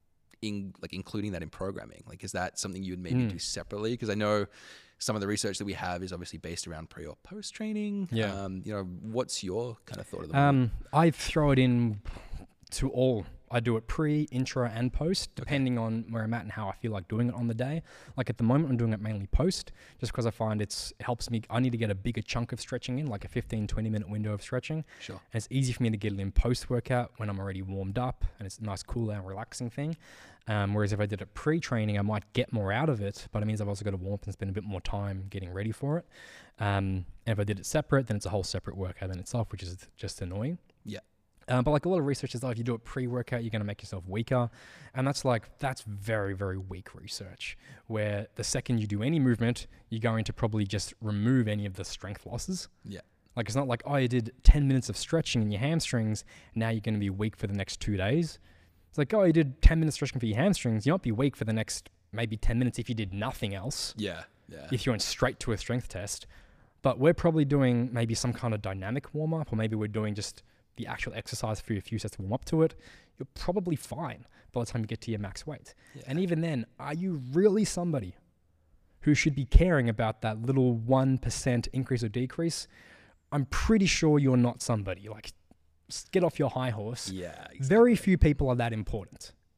in like including that in programming. Like, is that something you would maybe Mm. do separately? Because I know some of the research that we have is obviously based around pre or post training. Yeah. Um, you know, what's your kind of thought of the moment? Um, I throw it in to all. I do it pre, intro, and post, depending on where I'm at and how I feel like doing it on the day. Like at the moment, I'm doing it mainly post, just because I find it's it helps me. I need to get a bigger chunk of stretching in, like a fifteen, twenty minute window of stretching. Sure. And it's easy for me to get it in post workout when I'm already warmed up, and it's a nice, cool down, relaxing thing. Um, whereas if I did it pre-training, I might get more out of it, but it means I've also got to warm up and spend a bit more time getting ready for it. Um, and if I did it separate, then it's a whole separate workout in itself, which is just annoying. Yeah. Um, but like a lot of research is like, if you do it pre-workout, you're going to make yourself weaker. And that's like, that's very, very weak research, where the second you do any movement, you're going to probably just remove any of the strength losses. Yeah. Like, it's not like, oh, you did ten minutes of stretching in your hamstrings, now you're going to be weak for the next two days. It's like, oh, you did ten minutes stretching for your hamstrings, you won't be weak for the next maybe ten minutes if you did nothing else. Yeah. Yeah. If you went straight to a strength test. But we're probably doing maybe some kind of dynamic warm-up, or maybe we're doing just the actual exercise for a few sets to warm up to it. You're probably fine by the time you get to your max weight. Yeah. And even then, are you really somebody who should be caring about that little one percent increase or decrease? I'm pretty sure you're not somebody. Like, s- get off your high horse. Yeah. Exactly. Very few people are that important.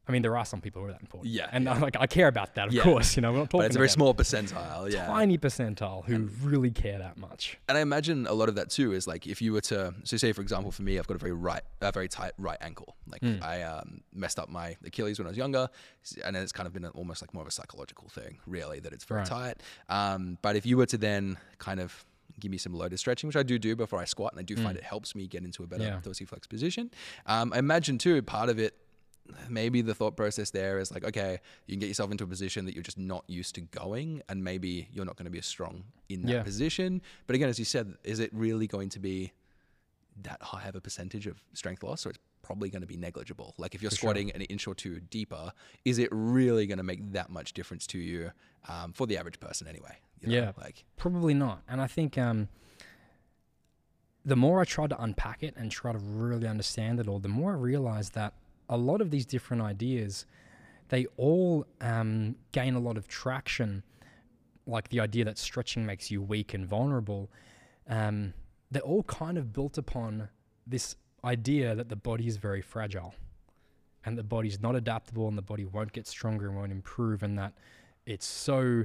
I mean, there are some people who are that important. Yeah, And yeah. uh, like, I care about that, of Yeah. course. You know, we're not talking But it's a very about small percentile. Yeah. tiny percentile who really care that much. And I imagine a lot of that too is like if you were to, so say for example for me, I've got a very right, a very tight right ankle. Like Mm. I um, messed up my Achilles when I was younger, and then it's kind of been an, almost like more of a psychological thing, really, that it's very Right. tight. Um, but if you were to then kind of give me some loaded stretching, which I do do before I squat, and I do find it helps me get into a better Yeah. dorsiflex position. Um, I imagine too part of it. Maybe the thought process there is like, okay, you can get yourself into a position that you're just not used to going, and maybe you're not going to be as strong in that Yeah. position. But again, as you said, is it really going to be that high of a percentage of strength loss, or it's probably going to be negligible? Like if you're For sure. squatting an inch or two deeper, is it really going to make that much difference to you um, for the average person anyway? You know, Yeah. Like, Probably not. And I think um, the more I tried to unpack it and try to really understand it all, the more I realized that a lot of these different ideas, they all um, gain a lot of traction, like the idea that stretching makes you weak and vulnerable. Um, they're all kind of built upon this idea that the body is very fragile and the body's not adaptable and the body won't get stronger and won't improve, and that it's so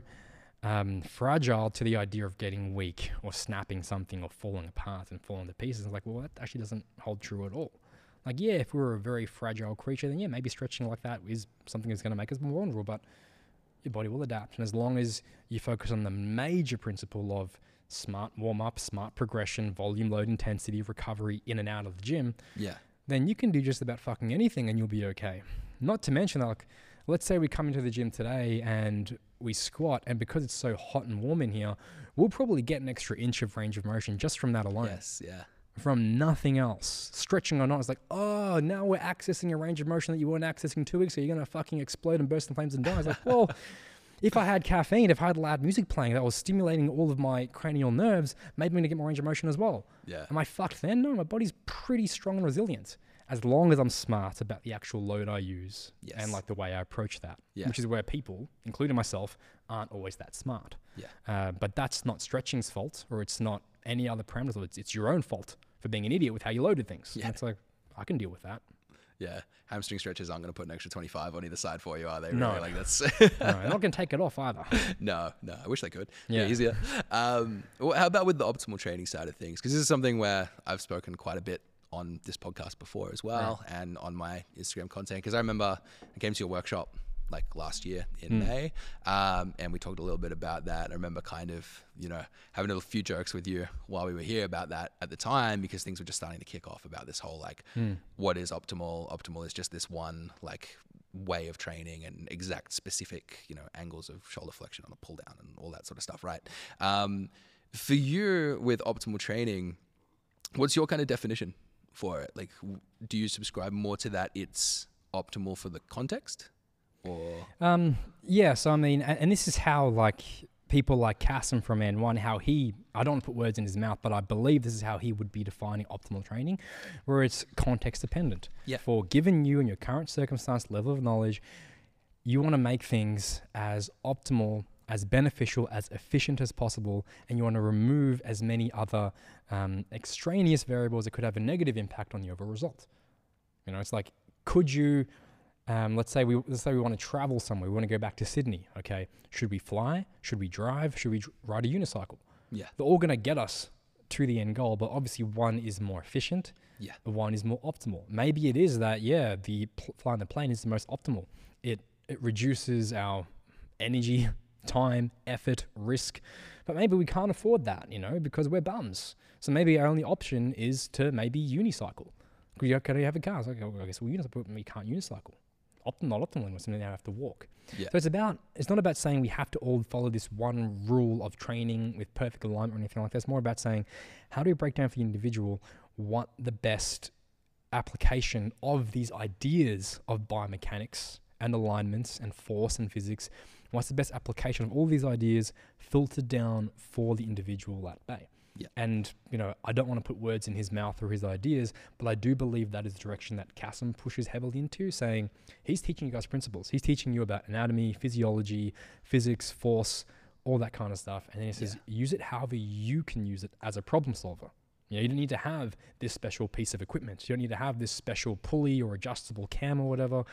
um, fragile to the idea of getting weak or snapping something or falling apart and falling to pieces. It's like, well, that actually doesn't hold true at all. Like, yeah, if we were a very fragile creature, then yeah, maybe stretching like that is something that's going to make us more vulnerable, but your body will adapt. And as long as you focus on the major principle of smart warm-up, smart progression, volume, load, intensity, recovery in and out of the gym, yeah, then you can do just about fucking anything and you'll be okay. Not to mention, like, let's say we come into the gym today and we squat, and because it's so hot and warm in here, we'll probably get an extra inch of range of motion just from that alone. yes, yeah, From nothing else. Stretching or not, it's like, oh, now we're accessing a range of motion that you weren't accessing two weeks ago. You're going to fucking explode and burst in flames and die. It's like, well, if I had caffeine, if I had loud music playing that was stimulating all of my cranial nerves, maybe I'm going to get more range of motion as well. yeah, Am I fucked then? No, my body's pretty strong and resilient as long as I'm smart about the actual load I use Yes. and like the way I approach that, Yeah. which is where people, including myself, aren't always that smart. yeah, Uh, but that's not stretching's fault, or it's not any other parameters. It's, it's your own fault for being an idiot with how you loaded things. Yeah. And it's like, I can deal with that. yeah. Hamstring stretches aren't going to put an extra twenty-five on either side for you, are they? No. Really? Like that's No, I'm not going to take it off either. no, no. I wish they could. Yeah. Yeah, easier. Um, well, how about with the optimal training side of things? Because this is something where I've spoken quite a bit on this podcast before as well, and on my Instagram content. Because I remember I came to your workshop like last year in May, um, and we talked a little bit about that. I remember kind of, you know, having a few jokes with you while we were here about that at the time, because things were just starting to kick off about this whole like, what is optimal? Optimal is just this one like way of training and exact specific, you know, angles of shoulder flexion on a pull down and all that sort of stuff, right? Um, for you with optimal training, what's your kind of definition for it? Like, w- do you subscribe more to that it's optimal for the context? Or Um, yeah, so I mean, and, and this is how like people like Kasim from N one, how he, I don't want to put words in his mouth, but I believe this is how he would be defining optimal training, where it's context dependent. Yeah. For given you and your current circumstance, level of knowledge, you want to make things as optimal, as beneficial, as efficient as possible, and you want to remove as many other um, extraneous variables that could have a negative impact on the overall result. You know, it's like, could you, um, let's say we let's say we want to travel somewhere, we want to go back to Sydney. Okay, should we fly? Should we drive? Should we dr- ride a unicycle? yeah, They're all going to get us to the end goal, but obviously one is more efficient, yeah, one is more optimal. Maybe it is that, yeah, the pl- flying the plane is the most optimal. It it reduces our energy, time, effort, risk, but maybe we can't afford that, you know, because we're bums. So maybe our only option is to maybe unicycle. Because you can you have a car? It's like, oh, I guess we'll unicycle, but we can't unicycle. Optim- not optimally, so now we have to walk. yeah, So it's about, it's not about saying we have to all follow this one rule of training with perfect alignment or anything like that. It's more about saying, how do we break down for the individual what the best application of these ideas of biomechanics and alignments and force and physics, what's the best application of all these ideas filtered down for the individual at bay? Yeah. And, you know, I don't want to put words in his mouth or his ideas, but I do believe that is the direction that Kasim pushes heavily into, saying he's teaching you guys principles. He's teaching you about anatomy, physiology, physics, force, all that kind of stuff. And then he says, Yeah. use it however you can use it as a problem solver. You know, you don't need to have this special piece of equipment. You don't need to have this special pulley or adjustable cam or whatever.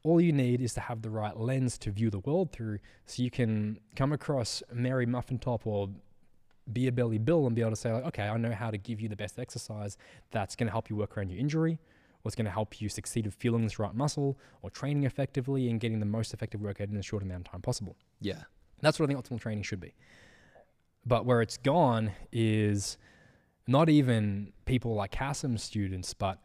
all you need is to have the right lens to view the world through, so you can come across Mary Muffin Top or Beer Belly Bill and be able to say, like, okay, I know how to give you the best exercise that's going to help you work around your injury, what's going to help you succeed with feeling this right muscle or training effectively and getting the most effective workout in the short amount of time possible. Yeah. That's what I think optimal training should be. But where it's gone is not even people like Hassim students, but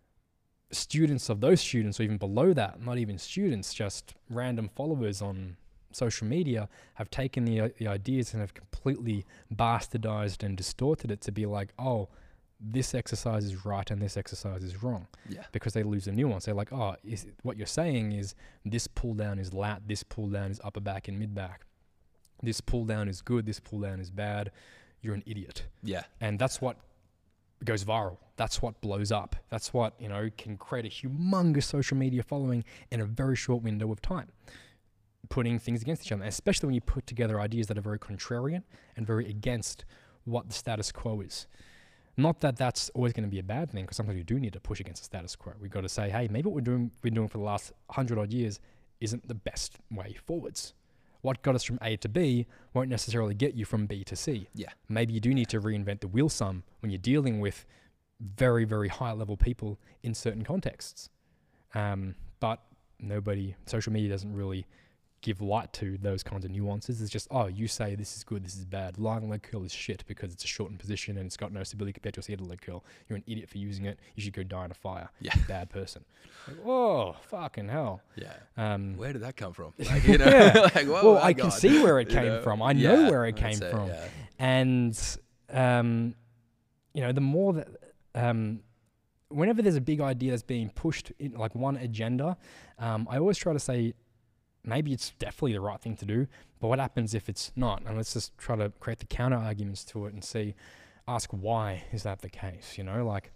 students of those students, or even below that, not even students, just random followers on social media have taken the, the ideas and have completely bastardized and distorted it to be like, oh, this exercise is right and this exercise is wrong. Yeah. Because they lose the nuance. They're like, oh, is what you're saying is this pull down is lat, this pull down is upper back and mid back. This pull down is good, this pull down is bad. You're an idiot. Yeah. And that's what goes viral. That's what blows up. That's what, you know, can create a humongous social media following in a very short window of time. Putting things against each other, especially when you put together ideas that are very contrarian and very against what the status quo is. Not that that's always going to be a bad thing, because sometimes you do need to push against the status quo. We've got to say, hey, maybe what we're doing, been doing for the last hundred odd years isn't the best way forwards. What got us from A to B won't necessarily get you from B to C. Yeah. Maybe you do need to reinvent the wheel some when you're dealing with very, very high level people in certain contexts. Um, but nobody, social media doesn't really give light to those kinds of nuances. It's just, oh, you say this is good, this is bad. Lying leg curl is shit because it's a shortened position and it's got no stability compared to a seated leg curl. You're an idiot for using it. You should go die in a fire. Yeah. Bad person. Like, whoa, fucking hell. Yeah. Um, Where did that come from? Like, you know, yeah. like, whoa, well, my I God. can see where it came You know? from. I Yeah, know where it that's came it, from. yeah. And, um, you know, the more that, um, whenever there's a big idea that's being pushed in like one agenda, um, I always try to say, maybe it's definitely the right thing to do, but what happens if it's not? And let's just try to create the counter arguments to it and see, ask why is that the case? You know, like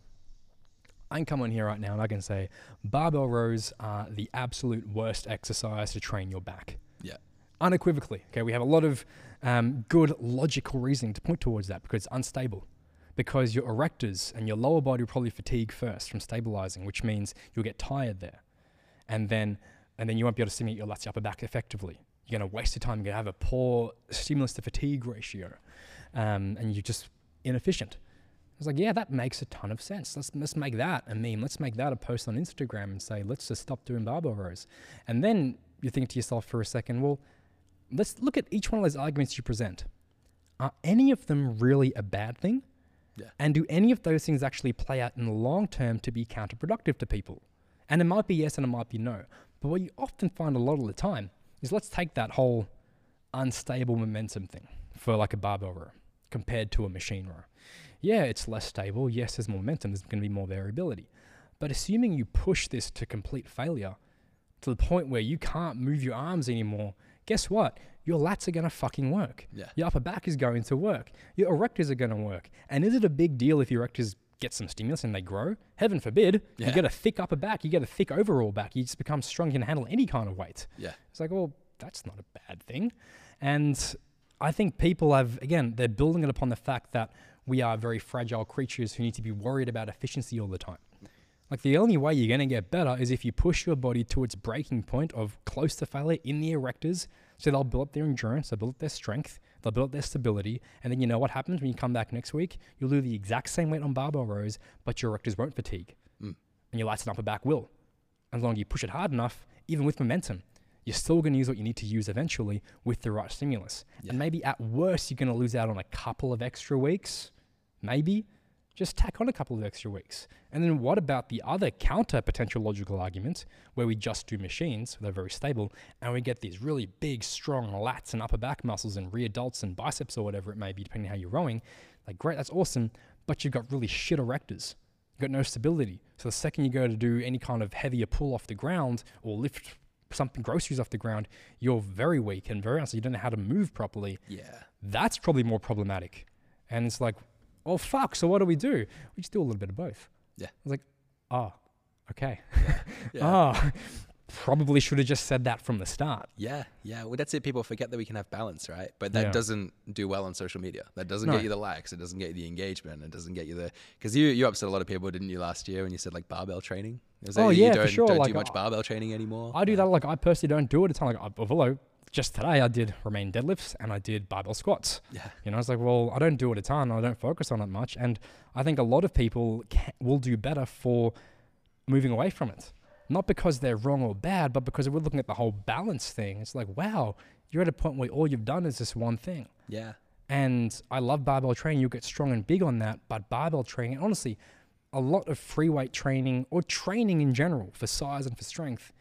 I can come on here right now and I can say barbell rows are the absolute worst exercise to train your back. Yeah. Unequivocally. Okay, we have a lot of um, good logical reasoning to point towards that, because it's unstable. Because your erectors and your lower body will probably fatigue first from stabilizing, which means you'll get tired there. And then and then you won't be able to stimulate your lats, your upper back effectively. You're going to waste your time. You're going to have a poor stimulus to fatigue ratio. Um, and you're just inefficient. I was like, yeah, that makes a ton of sense. Let's let's make that a meme. Let's make that a post on Instagram and say, let's just stop doing barbell rows. And then you think to yourself for a second, well, let's look at each one of those arguments you present. Are any of them really a bad thing? Yeah. And do any of those things actually play out in the long term to be counterproductive to people? And it might be yes and it might be no. But what you often find a lot of the time is, let's take that whole unstable momentum thing for like a barbell row compared to a machine row. Yeah, it's less stable. Yes, there's more momentum. There's going to be more variability. But assuming you push this to complete failure to the point where you can't move your arms anymore, guess what? Your lats are going to fucking work. Yeah. Your upper back is going to work. Your erectors are going to work. And is it a big deal if your erectors get some stimulus and they grow? Heaven forbid. Yeah. You get a thick upper back. You get a thick overall back. You just become strong. You can handle any kind of weight. Yeah. It's like, well, that's not a bad thing. And I think people have, again, they're building it upon the fact that we are very fragile creatures who need to be worried about efficiency all the time. Like, the only way you're going to get better is if you push your body to its breaking point of close to failure in the erectors, so they'll build up their endurance, they'll build up their strength, they'll build up their stability, and then you know what happens when you come back next week? You'll do the exact same weight on barbell rows, but your erectors won't fatigue. Mm. And your lats and upper back will. As long as you push it hard enough, even with momentum, you're still going to use what you need to use eventually with the right stimulus. Yeah. And maybe at worst, you're going to lose out on a couple of extra weeks, maybe. Just tack on a couple of extra weeks. And then what about the other counter potential logical argument where we just do machines, they're very stable, and we get these really big, strong lats and upper back muscles and rear delts and biceps or whatever it may be, depending on how you're rowing. Like, great, that's awesome, but you've got really shit erectors. You've got no stability. So the second you go to do any kind of heavier pull off the ground or lift something, groceries off the ground, you're very weak and very, so you don't know how to move properly. Yeah. That's probably more problematic. And it's like, oh, fuck, so what do we do? We just do a little bit of both. Yeah. I was like, oh, okay. Yeah. Oh, probably should have just said that from the start. Yeah, yeah. Well, that's it. People forget that we can have balance, right? But that Yeah. doesn't do well on social media. That doesn't No. get you the likes. It doesn't get you the engagement. It doesn't get you the because you you upset a lot of people, didn't you, last year when you said like barbell training? Was Oh, that, yeah, you for don't, sure. don't Like, do much I- barbell training anymore. I do Yeah. that. Like I personally don't do it. It's not like, I- although just today I did remain deadlifts and I did barbell squats. Yeah, You know, it's like, well, I don't do it a ton. I don't focus on it much. And I think a lot of people can, will do better for moving away from it. Not because they're wrong or bad, but because we're looking at the whole balance thing. It's like, wow, you're at a point where all you've done is this one thing. yeah, And I love barbell training. You'll get strong and big on that. But barbell training, honestly, a lot of free weight training or training in general for size and for strength,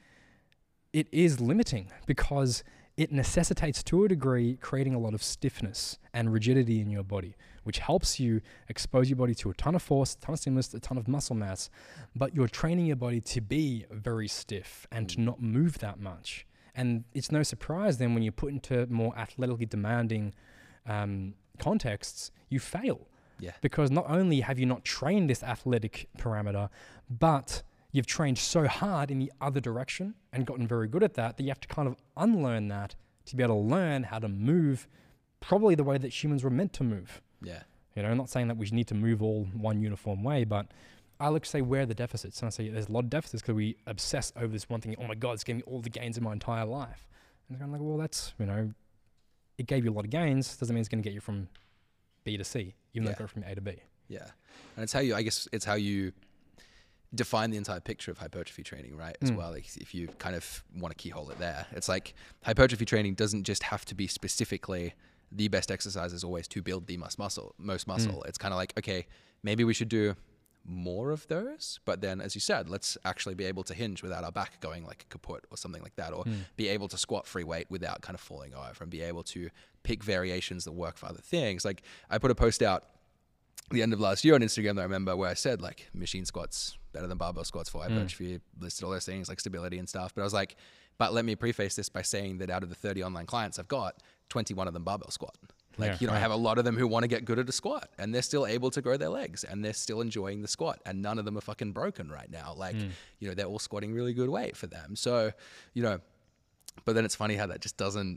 it is limiting because it necessitates to a degree creating a lot of stiffness and rigidity in your body, which helps you expose your body to a ton of force, a ton of stimulus, a ton of muscle mass, but you're training your body to be very stiff and to not move that much. And it's no surprise then when you put into more athletically demanding um, contexts, you fail. yeah, Because not only have you not trained this athletic parameter, but you've trained so hard in the other direction and gotten very good at that that you have to kind of unlearn that to be able to learn how to move probably the way that humans were meant to move. yeah, You know, I'm not saying that we need to move all one uniform way, but I like to say where are the deficits. And I say there's a lot of deficits because we obsess over this one thing. Oh my God, it's giving me all the gains in my entire life. And I'm like, well, that's, you know, it gave you a lot of gains. Doesn't mean it's going to get you from B to C, even though Yeah. it go from A to B. yeah. And it's how you, I guess, it's how you define the entire picture of hypertrophy training, right? As Mm. well, like if you kind of want to keyhole it there, it's like hypertrophy training doesn't just have to be specifically the best exercise is always to build the most muscle, most muscle. It's kind of like, okay, maybe we should do more of those, but then as you said, let's actually be able to hinge without our back going like a kaput or something like that, or Mm. be able to squat free weight without kind of falling over, and be able to pick variations that work for other things. Like I put a post out the end of last year on Instagram that I remember where I said like machine squats better than barbell squats for hypertrophy, listed all those things like stability and stuff. But I was like, but let me preface this by saying that out of the thirty online clients I've got, twenty-one of them barbell squat. Like, Yeah, you know, I right. have a lot of them who want to get good at a squat and they're still able to grow their legs and they're still enjoying the squat and none of them are fucking broken right now. Like, you know, they're all squatting really good weight for them. So, you know, but then it's funny how that just doesn't,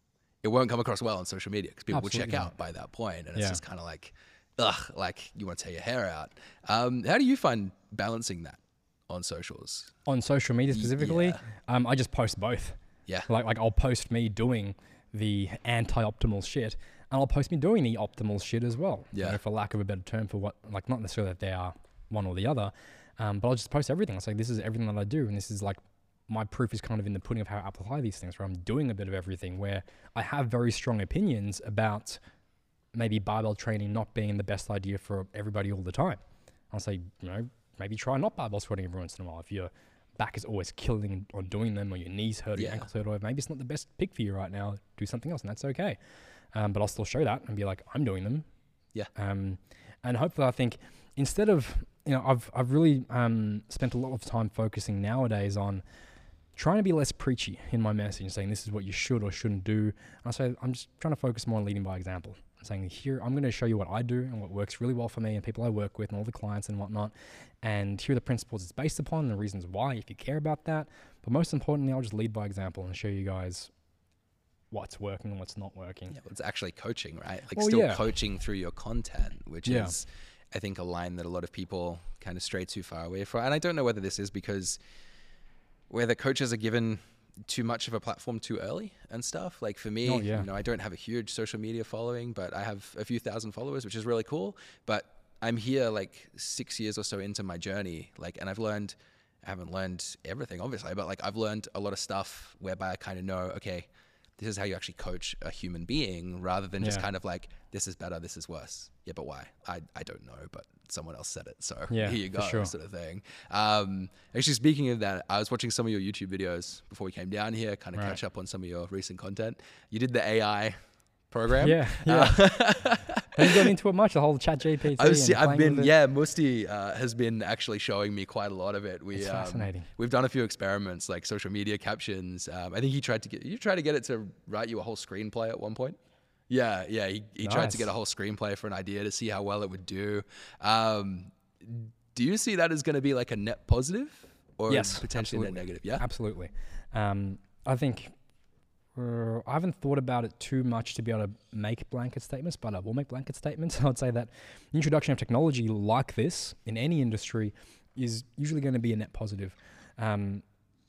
it won't come across well on social media because people will check Absolutely not. out by that point, and it's Yeah. just kind of like, ugh, like you want to tear your hair out. Um, how do you find balancing that on socials? On social media specifically, yeah. um, I just post both. Yeah. Like, like I'll post me doing the anti-optimal shit, and I'll post me doing the optimal shit as well. You Yeah. know, for lack of a better term for what, like not necessarily that they are one or the other, um, but I'll just post everything. It's like, this is everything that I do, and this is like, my proof is kind of in the pudding of how I apply these things, where I'm doing a bit of everything, where I have very strong opinions about maybe barbell training not being the best idea for everybody all the time. I'll say, you know, maybe try not barbell squatting every once in a while. If your back is always killing on doing them, or your knees hurt, or your Yeah. ankles hurt, or maybe it's not the best pick for you right now, do something else, and that's okay. Um, but I'll still show that and be like, I'm doing them. Yeah. Um, and hopefully, I think instead of, you know, I've I've really um, spent a lot of time focusing nowadays on trying to be less preachy in my message, saying this is what you should or shouldn't do. And I say I'm just trying to focus more on leading by example. I'm saying here, I'm going to show you what I do and what works really well for me and people I work with and all the clients and whatnot. And here are the principles it's based upon and the reasons why, if you care about that. But most importantly, I'll just lead by example and show you guys what's working and what's not working. Yeah, well, it's actually coaching, right? Like Well, still yeah. coaching through your content, which Yeah. is, I think, a line that a lot of people kind of stray too far away from. And I don't know whether this is because where the coaches are given too much of a platform too early and stuff. Like for me, Oh, yeah. you know, I don't have a huge social media following, but I have a few thousand followers, which is really cool. But I'm here like six years or so into my journey, like, and I've learned, I haven't learned everything, obviously, but like I've learned a lot of stuff whereby I kind of know, okay, this is how you actually coach a human being, rather than just Yeah. kind of like, this is better, this is worse. Yeah, but why? I, I don't know, but someone else said it, so Yeah, here you for go, sure. sort of thing. Um, actually, speaking of that, I was watching some of your YouTube videos before we came down here, kind of Right. catch up on some of your recent content. You did the A I program. Yeah, yeah. I didn't get into it much, the whole chat G P T. I've, see, and I've playing been, with it. yeah, Musti uh, has been actually showing me quite a lot of it. We, It's um, fascinating. We've done a few experiments, like social media captions. Um, I think he tried to get, you tried to get it to write you a whole screenplay at one point. Yeah, yeah, he, he tried to Nice. get a whole screenplay for an idea to see how well it would do. Um, do you see that as going to be like a net positive or Yes, potentially net absolutely. negative? Yeah. Absolutely. Um, I think uh, I haven't thought about it too much to be able to make blanket statements, but I will make blanket statements. I would say that the introduction of technology like this in any industry is usually going to be a net positive. Um,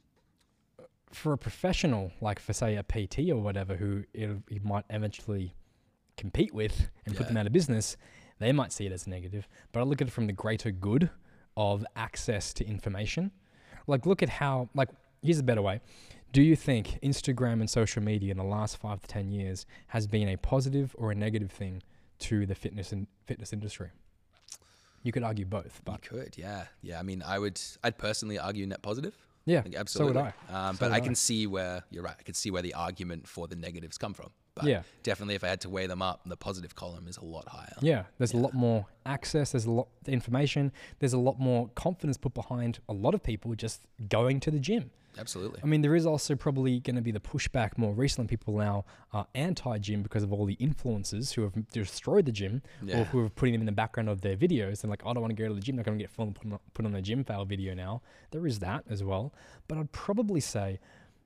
for a professional, like for say a P T or whatever, who it, it might eventually compete with and put Yeah. them out of business, they might see it as negative. But I look at it from the greater good of access to information. Like, look at how, like, here's a better way. Do you think Instagram and social media in the last five to ten years has been a positive or a negative thing to the fitness and fitness industry? You could argue both, but You could, yeah, yeah. I mean, I would, I'd personally argue net positive. yeah, Like, absolutely. so would I. Um, So but would I can I. see where you're right. I can see where the argument for the negatives come from. But Yeah. definitely, if I had to weigh them up, the positive column is a lot higher. Yeah, there's Yeah. a lot more access. There's a lot of information. There's a lot more confidence put behind a lot of people just going to the gym. Absolutely. I mean, there is also probably going to be the pushback more recently. People now are anti-gym because of all the influencers who have destroyed the gym Yeah. or who are putting them in the background of their videos. And like, I don't want to go to the gym. They're going to get filmed, put on, put on a gym fail video now. There is that as well. But I'd probably say,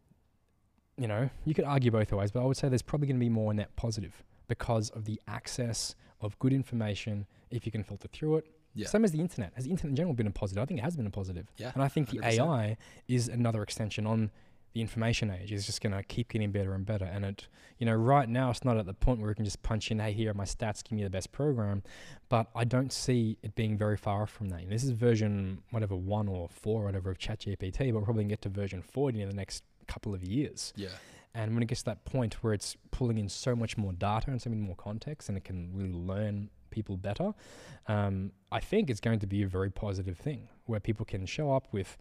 you know, you could argue both ways, but I would say there's probably going to be more net positive because of the access of good information if you can filter through it. Yeah. Same as the internet. Has the internet in general been a positive? I think it has been a positive. Yeah, And I think the one hundred percent. A I is another extension on the information age. It's just going to keep getting better and better. And it, you know, right now it's not at the point where we can just punch in, hey, here are my stats, give me the best program. But I don't see it being very far from that. And this is version whatever one or four or whatever of ChatGPT, but we'll probably get to version forty in the next couple of years. Yeah. And when it gets to that point where it's pulling in so much more data and so many more context and it can really learn people better, um, I think it's going to be a very positive thing where people can show up with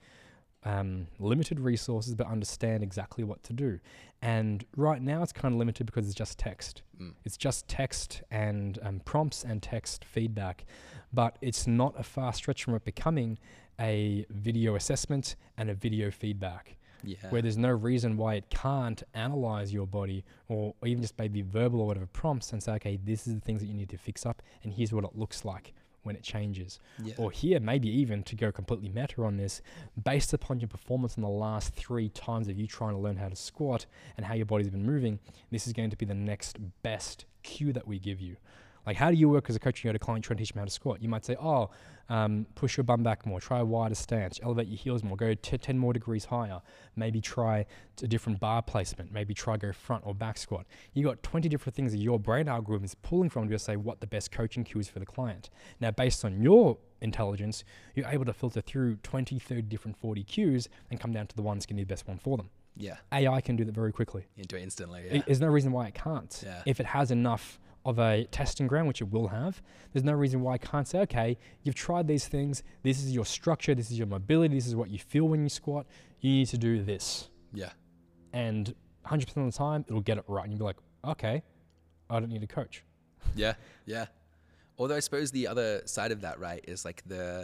um, limited resources but understand exactly what to do. And right now it's kind of limited because it's just text. Mm. It's just text and um, prompts and text feedback. But it's not a far stretch from it becoming a video assessment and a video feedback. Yeah. Where there's no reason why it can't analyze your body or even just maybe verbal or whatever prompts and say, okay, this is the things that you need to fix up and here's what it looks like when it changes. Yeah. Or here, maybe even to go completely meta on this, based upon your performance in the last three times of you trying to learn how to squat and how your body's been moving, this is going to be the next best cue that we give you. Like, how do you work as a coach? You go to a client trying to teach them how to squat. You might say, oh, um, push your bum back more, try a wider stance, elevate your heels more, go t- ten more degrees higher, maybe try a different bar placement, maybe try go front or back squat. You got twenty different things that your brain algorithm is pulling from to say what the best coaching cue is for the client. Now, based on your intelligence, you're able to filter through twenty, thirty different forty cues and come down to the one that's going to be the best one for them. Yeah. A I can do that very quickly. Into it instantly. I- Yeah. There's no reason why it can't. Yeah. If it has enough of a testing ground, which it will have, there's no reason why I can't say, okay, you've tried these things, this is your structure, this is your mobility, this is what you feel when you squat, you need to do this. Yeah. And one hundred percent of the time, it'll get it right. And you'll be like, okay, I don't need a coach. Yeah. Yeah. Although I suppose the other side of that, right, is like the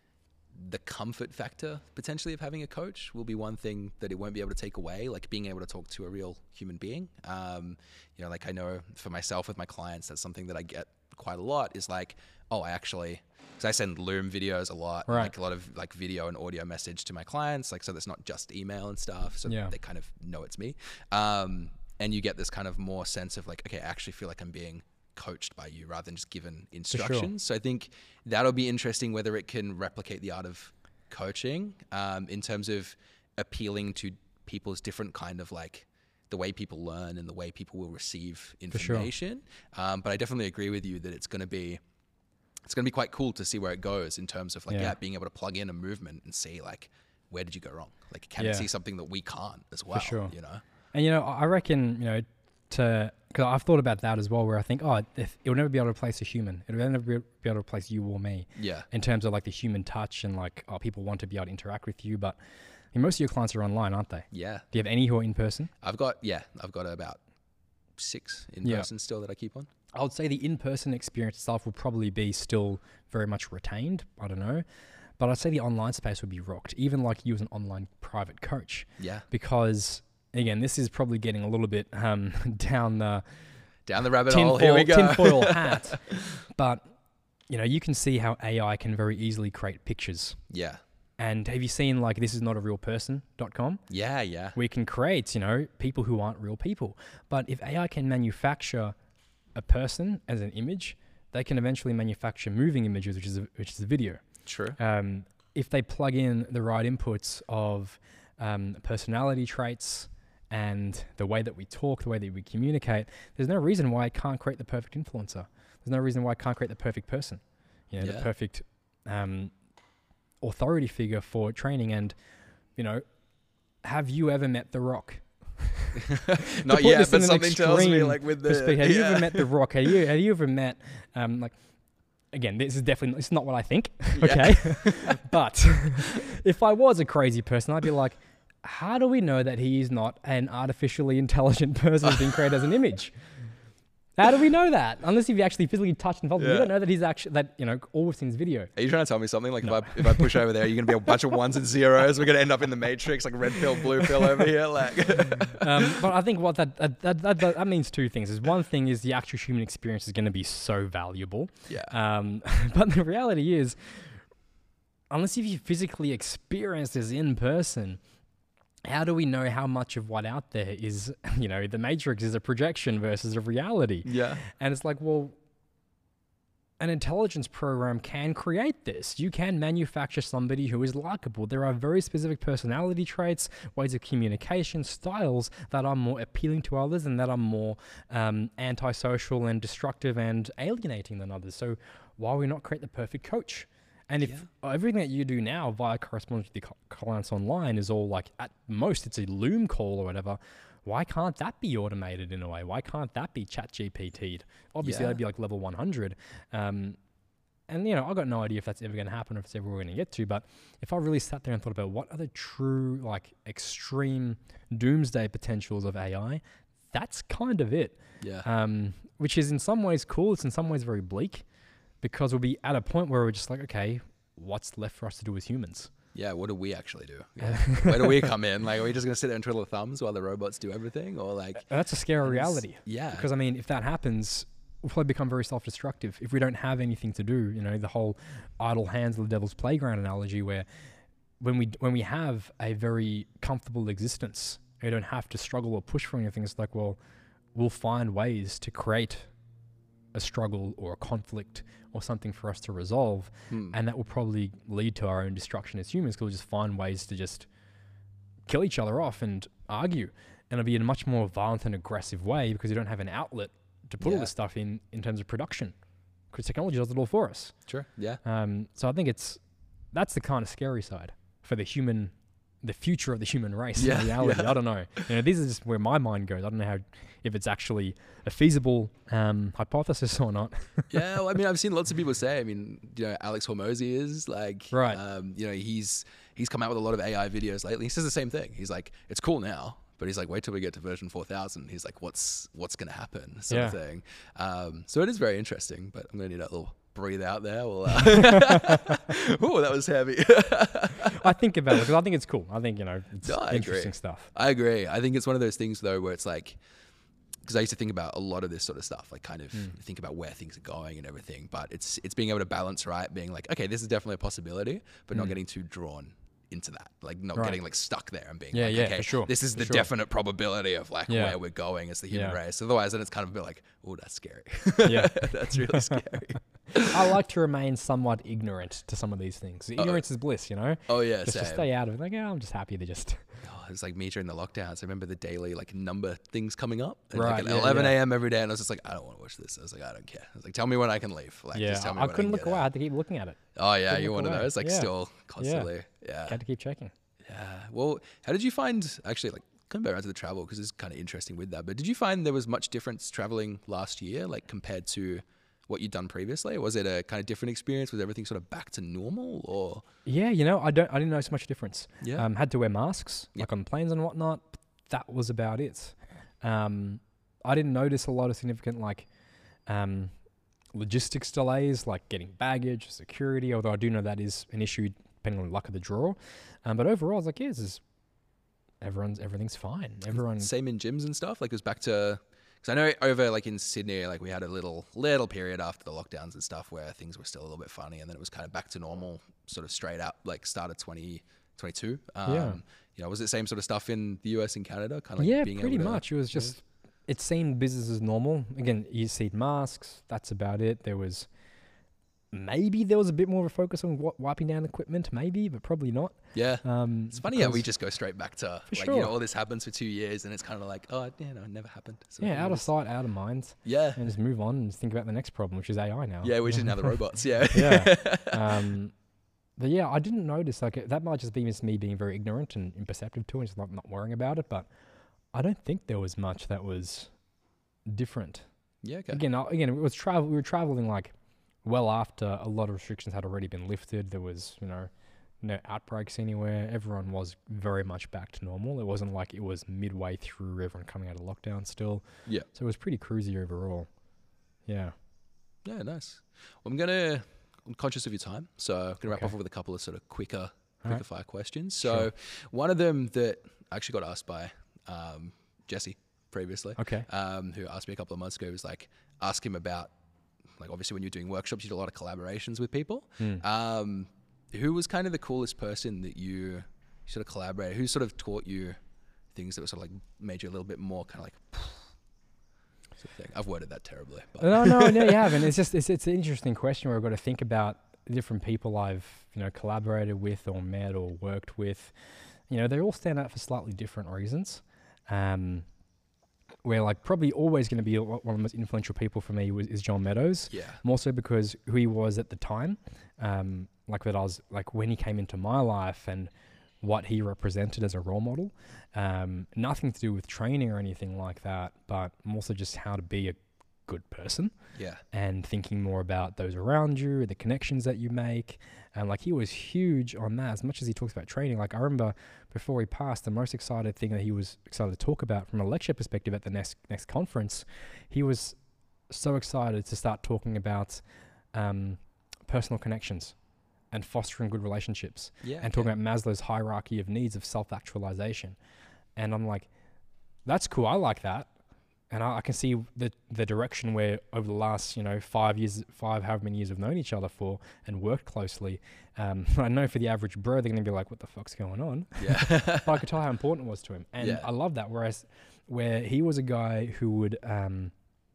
the comfort factor potentially of having a coach will be one thing that it won't be able to take away, like being able to talk to a real human being. Um, you know, like I know for myself with my clients, that's something that I get quite a lot is like, oh, I actually, because I send Loom videos a lot, Right. like a lot of like video and audio message to my clients, like so that's not just email and stuff, so Yeah. they kind of know it's me. Um, and you get this kind of more sense of like, okay, I actually feel like I'm being coached by you rather than just given instructions. So I think that'll be interesting whether it can replicate the art of coaching um, in terms of appealing to people's different kind of like the way people learn and the way people will receive For sure. information. Um, but I definitely agree with you that it's going to be it's going to be quite cool to see where it goes in terms of like, Yeah. yeah, being able to plug in a movement and see like, where did you go wrong? Like, can Yeah. it see something that we can't as well? sure. You know? And, you know, I reckon, you know, to, because I've thought about that as well, where I think, oh, if, it'll never be able to replace a human. It'll never be be able to replace you or me Yeah. in terms of like the human touch and like, oh, people want to be able to interact with you. But I mean, most of your clients are online, aren't they? Yeah. Do you have any who are in person? I've got, yeah, I've got about six in Yeah. person still that I keep on. I would say the in-person experience itself will probably be still very much retained. I don't know. But I'd say the online space would be rocked, even like you as an online private coach. Yeah. Because, again, this is probably getting a little bit um, down the Down the rabbit hole. Here tinfoil, we go. tinfoil hat. But, you know, you can see how A I can very easily create pictures. Yeah. And have you seen like this is not a real person dot com? Yeah, yeah. We can create, you know, people who aren't real people. But if A I can manufacture a person as an image, they can eventually manufacture moving images, which is a, which is a video. True. Um, if they plug in the right inputs of um, personality traits and the way that we talk, the way that we communicate, there's no reason why I can't create the perfect influencer. There's no reason why I can't create the perfect person, you know, Yeah. the perfect um, authority figure for training. And, you know, have you ever met The Rock? Not put yet, this in but an something tells me extreme like with the. perspective, have you yeah. ever met The Rock? Have you have you ever met um like again, this is definitely it's not what I think. Okay. But if I was a crazy person, I'd be like, how do we know that he is not an artificially intelligent person being created as an image? How do we know that? Unless if you actually physically touched and felt it, Yeah. you don't know that he's actually that, you know, all we've seen is video. Are you trying to tell me something? Like No. if I if I push over there, you're gonna be a bunch of ones and zeros. We're gonna end up in the Matrix, like red pill, blue pill over here. Like, um, but I think what that that, that that that means two things. Is one thing is the actual human experience is going to be so valuable. yeah, Um, but the reality is, unless if you physically experience this in person, how do we know how much of what out there is, you know, the Matrix is a projection versus a reality? yeah, And it's like, well, an intelligence program can create this. You can manufacture somebody who is likable. There are very specific personality traits, ways of communication, styles that are more appealing to others and that are more um, antisocial and destructive and alienating than others. So why we not create the perfect coach? And if Yeah. everything that you do now via correspondence with your clients online is all like, at most, it's a Loom call or whatever, why can't that be automated in a way? Why can't that be chat G P T'd? Obviously, Yeah. that'd be like level one hundred. Um, and, you know, I've got no idea if that's ever going to happen or if it's ever going to get to. But if I really sat there and thought about what are the true, like, extreme doomsday potentials of A I, that's kind of it. yeah, Um, which is in some ways cool. It's in some ways very bleak because we'll be at a point where we're just like, okay, what's left for us to do as humans? yeah. What do we actually do? Yeah. Where do we come in? Like, are we just gonna sit there and twiddle thumbs while the robots do everything, or like? And that's a scary reality. Yeah, Because, I mean, if that happens, we'll probably become very self-destructive. If we don't have anything to do, you know, the whole idle hands of the devil's playground analogy where when we when we have a very comfortable existence, we don't have to struggle or push for anything. It's like, well, we'll find ways to create a struggle or a conflict or something for us to resolve. Hmm. And that will probably lead to our own destruction as humans because we'll just find ways to just kill each other off and argue. And it'll be in a much more violent and aggressive way because you don't have an outlet to put all Yeah. this stuff in in terms of production because technology does it all for us. Sure. Yeah. Um, so I think it's that's the kind of scary side for the human, the future of the human race. Yeah, In reality, yeah. I don't know. You know, these are just where my mind goes. I don't know how if it's actually a feasible um, hypothesis or not. Yeah, well, I mean, I've seen lots of people say. I mean, you know, Alex Hormozy is like, Right. Um, you know, he's he's come out with a lot of A I videos lately. He says the same thing. He's like, it's cool now, but he's like, wait till we get to version four thousand. He's like, what's what's gonna happen, sort Yeah. of thing. Um, so it is very interesting. But I'm gonna need a little breathe out there. We'll, uh, oh, that was heavy. I think about it because I think it's cool. I think you know it's No, I agree. interesting stuff. I agree. I think it's one of those things though where it's like, because I used to think about a lot of this sort of stuff, like kind of think about where things are going and everything. But it's it's being able to balance, right? Being like, okay, this is definitely a possibility, but not getting too drawn into that, like not Right. getting like stuck there and being Yeah, like, yeah, okay, for sure, this is for the sure. definite probability of like Yeah. where we're going as the human Yeah. race. Otherwise, then it's kind of a bit like, oh, that's scary. Yeah. That's really scary. I like to remain somewhat ignorant to some of these things. Ignorance is bliss, you know. Oh yeah, Just to same. stay out of it. Like, yeah, I'm just happy to just. Oh, it was like me during the lockdowns. I remember the daily like number things coming up, and Right, like at yeah, eleven yeah. a.m. every day, and I was just like, I don't want to watch this. I was like, I don't care. I was like, tell me when I can leave. Like, Yeah, just tell me I when couldn't I look can get away. I out. had to keep looking at it. Oh yeah, Couldn't you're look one of away. those, like Yeah. still constantly. Yeah. Had to keep checking. Yeah. Well, how did you find actually like coming back around to the travel because it's kind of interesting with that? But did you find there was much difference traveling last year, like compared to what you'd done previously? Was it a kind of different experience? Was everything sort of back to normal, or? Yeah, you know, I don't. I didn't notice much difference. Yeah. Um, had to wear masks Yep. like on planes and whatnot. But that was about it. Um, I didn't notice a lot of significant like um, logistics delays, like getting baggage, security. Although I do know that is an issue depending on the luck of the draw. Um, but overall, I was like, yeah, this is everyone's everything's fine. Everyone. Same in gyms and stuff. Like it was back to Because I know over like in Sydney, like we had a little little period after the lockdowns and stuff where things were still a little bit funny, and then it was kind of back to normal, sort of straight up, like start of twenty twenty-two. Um, Yeah. You know, was it the same sort of stuff in the U S and Canada? Kind of like Yeah, being pretty able to, much. It was just, it seemed business as normal. Again, you see masks, that's about it. There was, maybe there was a bit more of a focus on wi- wiping down equipment, maybe, but probably not. Yeah. Um, It's funny how we because- just go straight back to, like, sure. you know, all this happens for two years and it's kind of like, oh, you know, it never happened. sort yeah, thing. out of Just- sight, out of mind, Yeah. and just move on and just think about the next problem, which is A I now. Yeah, which is now the robots. Yeah. Yeah. Um, but yeah, I didn't notice, like, that might just be just me being very ignorant and imperceptive to it, just not, not worrying about it, but I don't think there was much that was different. Yeah, okay. Again, I- again, it was travel. We were traveling like well after a lot of restrictions had already been lifted. There was, you know, no outbreaks anywhere. Everyone was very much back to normal. It wasn't like it was midway through everyone coming out of lockdown still. Yeah. So it was pretty cruisy overall. Yeah. Yeah, nice. Well, I'm gonna. I'm conscious of your time, so I'm gonna wrap Okay. off with a couple of sort of quicker, All quicker right. fire questions. So, Sure. one of them that I actually got asked by um, Jesse previously, Okay. um, who asked me a couple of months ago, was like, ask him about, like, obviously when you're doing workshops, you do a lot of collaborations with people. Mm. Um, who was kind of the coolest person that you sort of collaborated? Who sort of taught you things that were sort of like made you a little bit more kind of like. Sort of thing. I've worded that terribly. But. No, no, no, you haven't. It's just it's it's an interesting question where I've got to think about different people I've you know collaborated with or met or worked with. You know, they all stand out for slightly different reasons. Um, where like probably always going to be one of the most influential people for me was, is John Meadows. Yeah. More so because who he was at the time, um, like that I was like when he came into my life and what he represented as a role model. Um, nothing to do with training or anything like that, but also just how to be a good person Yeah. and thinking more about those around you, the connections that you make. And like he was huge on that as much as he talks about training. Like I remember before he passed, the most excited thing that he was excited to talk about from a lecture perspective at the next next conference, he was so excited to start talking about um, personal connections and fostering good relationships Yeah. and talking about Maslow's hierarchy of needs of self-actualization. And I'm like, that's cool. I like that. And I, I can see the the direction where over the last, you know, five years, five, however many years we've known each other for and worked closely. Um, I know for the average bro, they're going to be like, what the fuck's going on? Yeah. But I could tell how important it was to him. And Yeah. I love that. Whereas where he was a guy who would um,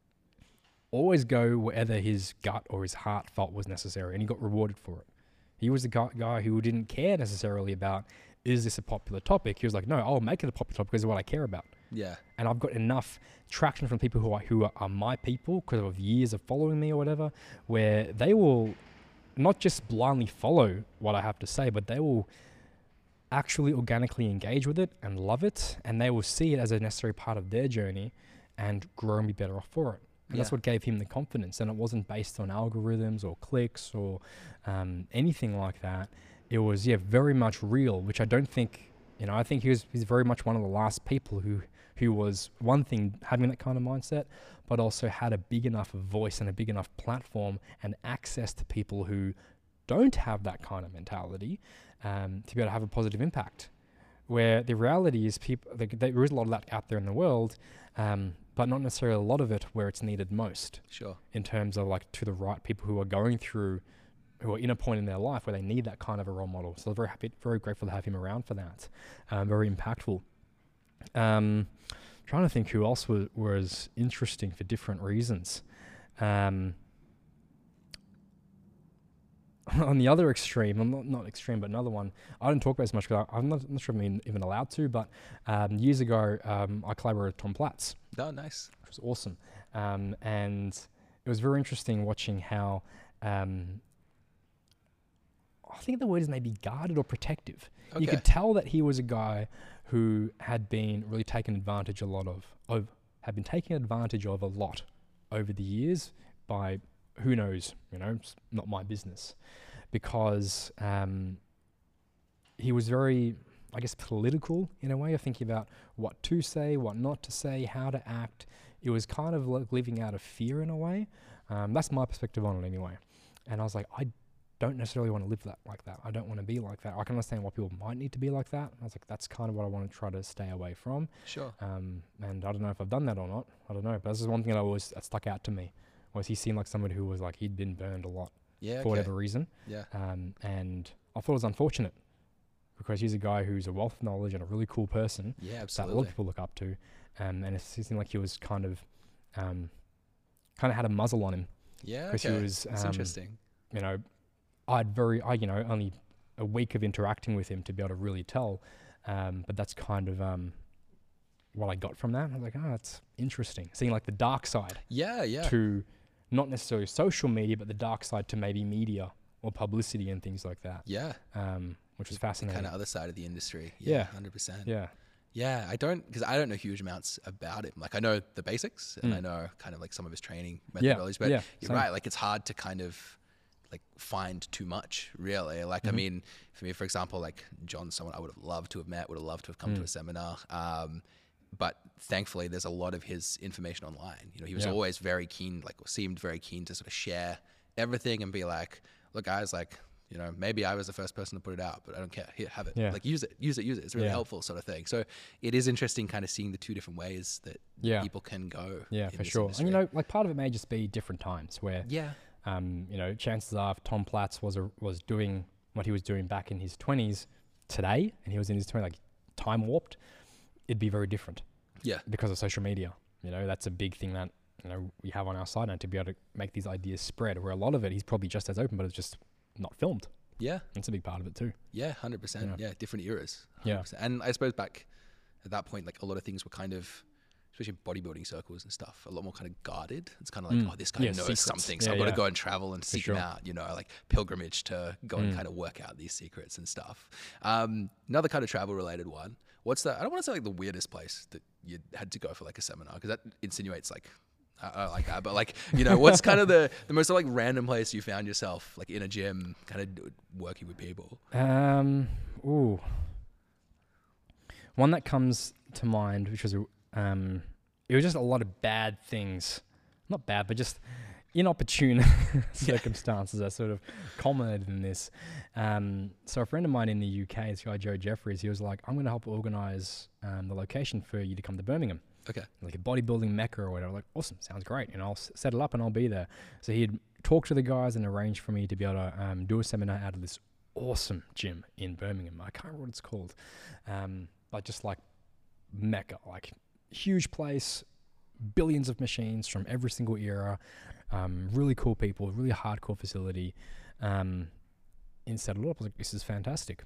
always go wherever his gut or his heart felt was necessary, and he got rewarded for it. He was the guy, guy who didn't care necessarily about, is this a popular topic? He was like, no, I'll make it a popular topic because of what I care about. Yeah. And I've got enough traction from people who are, who are, are my people because of years of following me or whatever, where they will not just blindly follow what I have to say, but they will actually organically engage with it and love it, and they will see it as a necessary part of their journey and grow and be better off for it. And that's Yeah. what gave him the confidence. And it wasn't based on algorithms or clicks or um, anything like that. It was, yeah, very much real, which I don't think, you know, I think he was he's very much one of the last people who, who was, one thing, having that kind of mindset, but also had a big enough voice and a big enough platform and access to people who don't have that kind of mentality um, to be able to have a positive impact. Where the reality is people, there there is a lot of that out there in the world, um, but not necessarily a lot of it where it's needed most. Sure. In terms of like to the right people who are going through, who are in a point in their life where they need that kind of a role model. So I'm very happy, very grateful to have him around for that. Um, very impactful. Um, trying to think who else was, was interesting for different reasons. Um, on the other extreme, I'm not, not extreme, but another one, I don't talk about as much because I'm not, not sure if I'm even allowed to, but um, years ago, um, I collaborated with Tom Platz, Oh, nice. which was awesome. Um, and it was very interesting watching how, um, I think the word is maybe guarded or protective. Okay. You could tell that he was a guy who had been really taken advantage a lot of, of had been taken advantage of a lot over the years by who knows, you know, it's not my business, because um, he was very, I guess, political in a way of thinking about what to say, what not to say, how to act. It was kind of like living out of fear in a way. Um, that's my perspective on it anyway. And I was like, I don't necessarily want to live that like that. I don't want to be like that. I can understand why people might need to be like that. I was like, that's kind of what I want to try to stay away from. Sure. Um, and I don't know if I've done that or not. I don't know. But this is one thing that always that stuck out to me. Was he seemed like somebody who was like he'd been burned a lot Yeah. for Okay. whatever reason. Yeah. Um, and I thought it was unfortunate because he's a guy who's a wealth of knowledge and a really cool person Yeah. that a lot Absolutely. of people look up to. Um, and it seemed like he was kind of, um, kind of had a muzzle on him Yeah. because Okay. he was, That's um, interesting. you know, I'd very, I, you know, only a week of interacting with him to be able to really tell. Um, but that's kind of, um, what I got from that. I was like, oh, that's interesting. Seeing like the dark side Yeah. Yeah. to not necessarily social media, but the dark side to maybe media or publicity and things like that. Yeah. Um, which was fascinating. Kind of other side of the industry. Yeah. Yeah. Hundred percent. Yeah. Yeah, I don't, because I don't know huge amounts about him. Like, I know the basics and Mm. I know kind of like some of his training Yeah, methodologies, but yeah, you're same. right. Like, it's hard to kind of like find too much, really. Like, I Mhm. mean, for me, for example, like John's someone I would have loved to have met, would have loved to have come to Mm. a seminar. Um, but thankfully, there's a lot of his information online. You know, he was Yeah. always very keen, like, seemed very keen to sort of share everything and be like, look, guys, like, you know, maybe I was the first person to put it out, but I don't care. Here, have it. Yeah. Like, use it, use it, use it. It's really Yeah. helpful, sort of thing. So it is interesting kind of seeing the two different ways that Yeah. people can go. Yeah, in for this sure. industry. And you know, like part of it may just be different times where, yeah, um, you know, chances are if Tom Platz was a, was doing what he was doing back in his twenties today, and he was in his twenties, like time warped, it'd be very different yeah, because of social media. You know, that's a big thing that, you know, we have on our side now to be able to make these ideas spread, where a lot of it, he's probably just as open, but it's just not filmed. yeah, That's a big part of it too. yeah, hundred percent. Yeah. Yeah, different eras. Yeah. one hundred percent. And I suppose back at that point, like a lot of things were kind of, especially in bodybuilding circles and stuff, a lot more kind of guarded. It's kind of like, Mm. oh, this guy Yeah, knows secrets. something, so Yeah, I've got to yeah. go and travel and seek sure. him out. You know, like pilgrimage to go and Mm. kind of work out these secrets and stuff. Um, another kind of travel related one. What's the? I don't want to say like the weirdest place that you had to go for like a seminar, because that insinuates like. I I don't like that, but like, you know, what's kind of the, the most like random place you found yourself like in a gym, kind of d- working with people? Um, ooh. One that comes to mind, which was, um, it was just a lot of bad things. Not bad, but just inopportune circumstances that sort of culminated in this. Um, so a friend of mine in the U K, this guy Joe Jeffries, he was like, I'm going to help organize um, the location for you to come to Birmingham. Okay. Like a bodybuilding mecca or whatever. Like, awesome, sounds great. And I'll s- set it up and I'll be there. So he'd talk to the guys and arrange for me to be able to um, do a seminar out of this awesome gym in Birmingham. I can't remember what it's called. Um, but just like mecca, like huge place, billions of machines from every single era, um, really cool people, really hardcore facility. Um, and set it up. I was like, this is fantastic.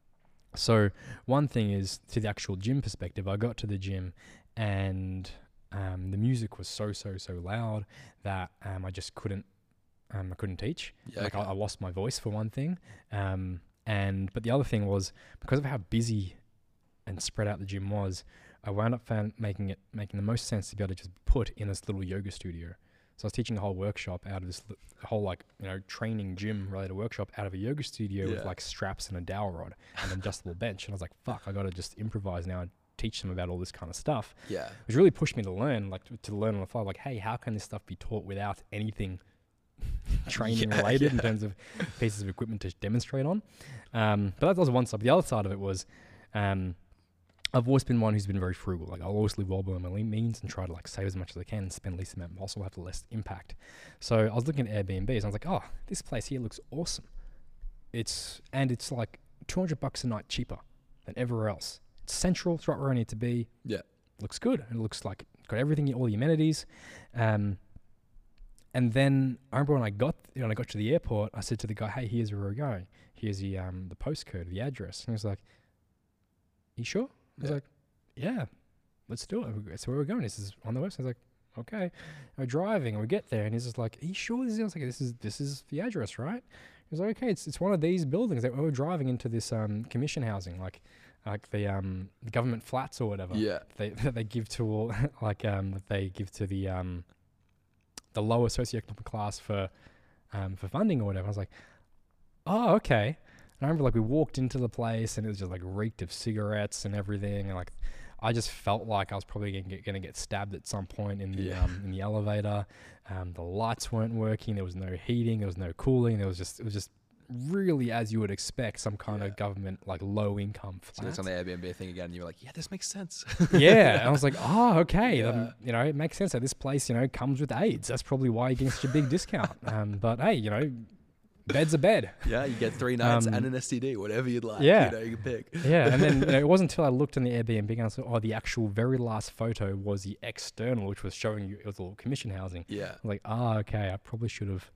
So one thing is, to the actual gym perspective, I got to the gym and um, the music was so, so, so loud that um, I just couldn't, um, I couldn't teach. Yeah. Like okay. I, I lost my voice for one thing. Um, and, but the other thing was, because of how busy and spread out the gym was, I wound up found making it, making the most sense to be able to just put in this little yoga studio. So I was teaching a whole workshop out of this li- whole like, you know, training gym related workshop out of a yoga studio with Yeah. like straps and a dowel rod and an adjustable bench. And I was like, fuck, I got to just improvise now and teach them about all this kind of stuff. Yeah. Which really pushed me to learn, like to, to learn on the fly, like, hey, how can this stuff be taught without anything training Yeah, related in yeah. terms of pieces of equipment to demonstrate on? Um, but that was one side. But the other side of it was, um, I've always been one who's been very frugal. Like I'll always live well below my means and try to like save as much as I can and spend least amount possible, have the less impact. So I was looking at Airbnbs and I was like, oh, this place here looks awesome. It's, and it's like two hundred bucks a night cheaper than everywhere else. It's central, it's right where I need to be. Yeah. Looks good. It looks like it's got everything, all the amenities. Um, and then I remember when I got, when I got to the airport, I said to the guy, hey, here's where we're going. Here's the, um, the postcode, the address. And he was like, you sure? I was Yeah. like, yeah, let's do it. That's where we're going. This is on the website. I was like, okay. We're driving and we get there and he's just like, are you sure this is? I was like, this is, this is the address, right? He was like, okay, it's, it's one of these buildings that we're driving into this, um, commission housing, like, like the, um, the government flats or whatever. Yeah. They, that they give to all, like, um, that they give to the, um, the lower socioeconomic class for, um, for funding or whatever. I was like, oh, okay. And I remember like we walked into the place and it was just like reeked of cigarettes and everything, and like I just felt like I was probably gonna get, gonna get stabbed at some point in the Yeah. um, in the elevator. Um, the lights weren't working. There was no heating. There was no cooling. There was just it was just really, as you would expect, some kind Yeah. of government like low income So flat. it's on the Airbnb thing again, and you're like, yeah, this makes sense. Yeah, and I was like, oh, okay, Yeah. um, you know, it makes sense that this place, you know, comes with AIDS. That's probably why you're getting such a big discount. Um, but hey, you know, bed's a bed. Yeah, you get three nights Um, and an S T D, whatever you'd like. yeah. You know, you can pick. Yeah, and then you know, it wasn't until I looked in the Airbnb and I saw, oh, the actual very last photo was the external, which was showing you it was all commission housing. Yeah. I was like, ah, okay, I probably should have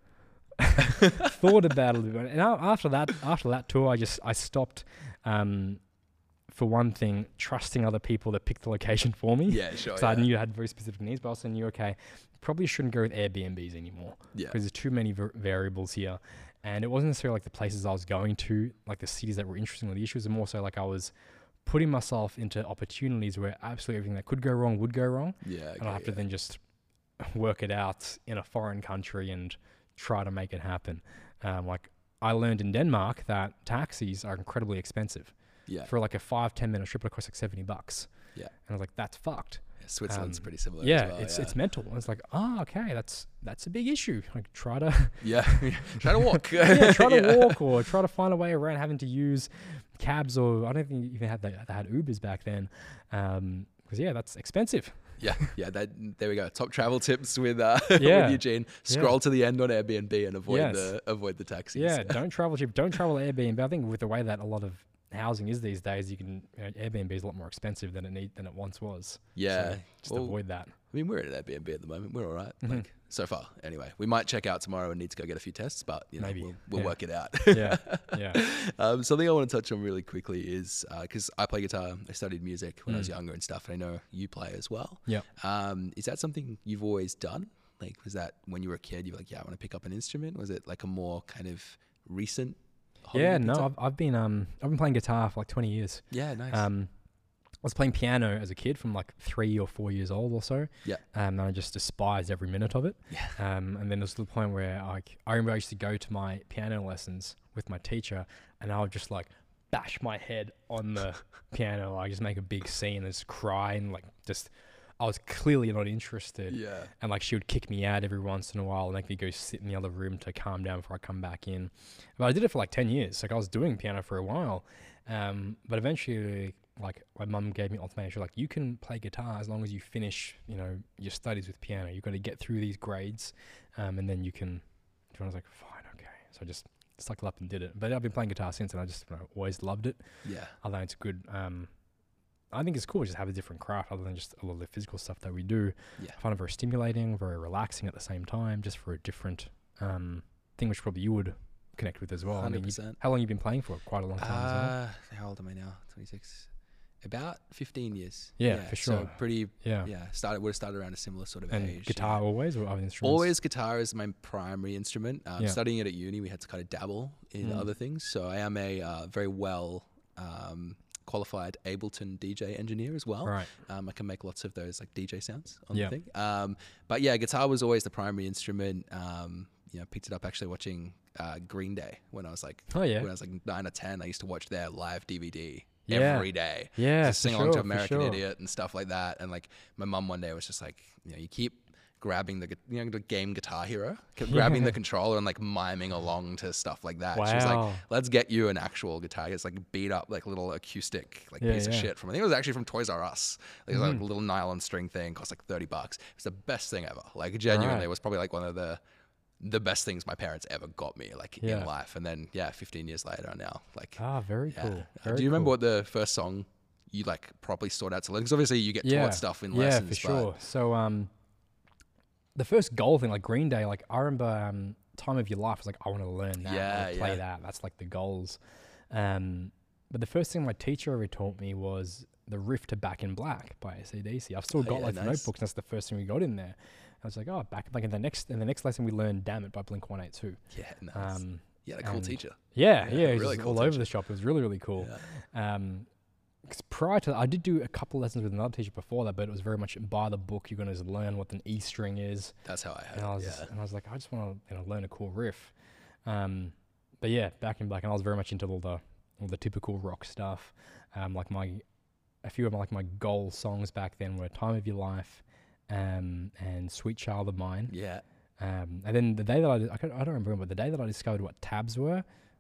thought about it a little bit. And a- after that, after that tour, I just I stopped. Um, for one thing, trusting other people that picked the location for me. Yeah, sure. Because Yeah. I knew I had very specific needs, but I also knew, okay, probably shouldn't go with Airbnbs anymore Yeah. because there's too many var- variables here. And it wasn't necessarily like the places I was going to, like the cities that were interesting. The issues are more so like I was putting myself into opportunities where absolutely everything that could go wrong would go wrong. Yeah. and I'll okay, have to yeah. then just work it out in a foreign country and try to make it happen. Um, like I learned in Denmark that taxis are incredibly expensive. Yeah. For like a five, ten minute trip, it costs like seventy bucks. Yeah. And I was like, that's fucked. Yeah, Switzerland's um, pretty similar. Yeah, as well, it's yeah. it's mental. And it's like, oh, okay, that's that's a big issue. Like try to Yeah. Try to walk. yeah, try to Yeah. walk or try to find a way around having to use cabs or I don't think you even had the, they had Ubers back then. Um, because yeah, that's expensive. Yeah, yeah. That there we go. Top travel tips with uh Yeah. with Eugene. Scroll to the end on Airbnb and avoid Yes. the avoid the taxis. Yeah, don't travel cheap. Don't travel Airbnb. I think with the way that a lot of housing is these days, you can you know, Airbnb is a lot more expensive than it need than it once was. Yeah. So just Well, avoid that. I mean, we're at Airbnb at the moment. We're all right. Mhm. Like so far. Anyway, we might check out tomorrow and need to go get a few tests, but you know, Maybe. we'll, we'll Yeah. work it out. Yeah, yeah. Um, something I want to touch on really quickly is because I play guitar. I studied music when I was Mm. younger and stuff, and I know you play as well. Yeah. Um, is that something you've always done? Like, was that when you were a kid? You were like, yeah, I want to pick up an instrument. Was it like a more kind of recent? hobby Yeah, you picked no, up? I've, I've been um I've been playing guitar for like twenty years. Yeah, nice. Um, I was playing piano as a kid from like three or four years old or so. Yeah. Um, and I just despised every minute of it. Yeah. Um, and then there was the point where I, I remember I used to go to my piano lessons with my teacher, and I would just like bash my head on the piano. I just make a big scene and just cry and like just. I was clearly not interested. Yeah. And like she would kick me out every once in a while and make me go sit in the other room to calm down before I come back in. But I did it for like ten years. Like I was doing piano for a while. Um, but eventually like my mum gave me ultimatum. She was like, you can play guitar as long as you finish, you know, your studies with piano. You've got to get through these grades. Um, and then you can, I was like, fine, okay. So I just stuck it up and did it. But I've been playing guitar since and I just you know, always loved it. Yeah. I think it's good. Um, I think it's cool to just have a different craft other than just a lot of the physical stuff that we do. Yeah. I find it very stimulating, very relaxing at the same time, just for a different um, thing, which probably you would connect with as well. I Hundred mean, you, percent. how long you been playing for? Quite a long time. as well. Uh, how old am I now? twenty-six. About fifteen years. Yeah, for So sure. pretty. Yeah. Yeah. Started would have started around a similar sort of And age. guitar yeah. always or other instruments? Always guitar is my primary instrument. Um, Yeah. Studying it at uni, we had to kind of dabble in Mm. other things. So I am a uh, very well um, qualified Ableton D J engineer as well. Right. Um, I can make lots of those like D J sounds on Yeah. the thing. Um, but yeah, guitar was always the primary instrument. Um, you know, picked it up actually watching uh, Green Day when I was like Oh, yeah. when I was like nine or ten. I used to watch their live D V D Yeah. every day. Yeah, Just for sing along to sure, for American sure. Idiot and stuff like that. And like my mum one day was just like, you know, you keep grabbing the gu- you know the game Guitar Hero, kept grabbing the controller and like miming along to stuff like that. She was like, Wow. let's get you an actual guitar. It's like beat up like little acoustic like Yeah, piece of yeah. shit from I think it was actually from Toys R Us. Like, it was like Mhm. a little nylon string thing, cost like thirty bucks. It was the best thing ever. Like genuinely, Right. it was probably like one of the the best things my parents ever got me like Yeah. in life. And then yeah, fifteen years later now, like Ah, very yeah. cool. Uh, Very Do you remember cool. what the first song you like properly sought out to learn? Because obviously you get Yeah. taught stuff in Yeah, lessons. for but sure. So um, the first goal thing, like Green Day, like I remember um, Time of Your Life was like, I want to learn that, I Yeah, wanna play yeah. that. That's like the goals. Um, but the first thing my teacher ever taught me was the riff to Back in Black by A C D C. I've still Oh, got yeah, like the nice. notebooks. That's the first thing we got in there. I was like, oh, back like in the next in the next lesson we learned "Damn It" by Blink one eighty-two. yeah, nice. Um, yeah, a cool and- teacher. yeah, Yeah, yeah, it was really just cool all over teacher. the shop. It was really really cool. Yeah. Um 'cause prior to that, I did do a couple lessons with another teacher before that, but it was very much by the book. You're going to just learn what an E string is. That's how I had And I it. was Yeah. and I was like, I just want to you know learn a cool riff. Um, but yeah, Back in Black, and I was very much into all the all the typical rock stuff. Um, like my a few of my like my goal songs back then were "Time of Your Life," um, and "Sweet Child of Mine." Yeah. Um, and then the day that I, I, can't- I don't remember, but the day that I discovered what tabs were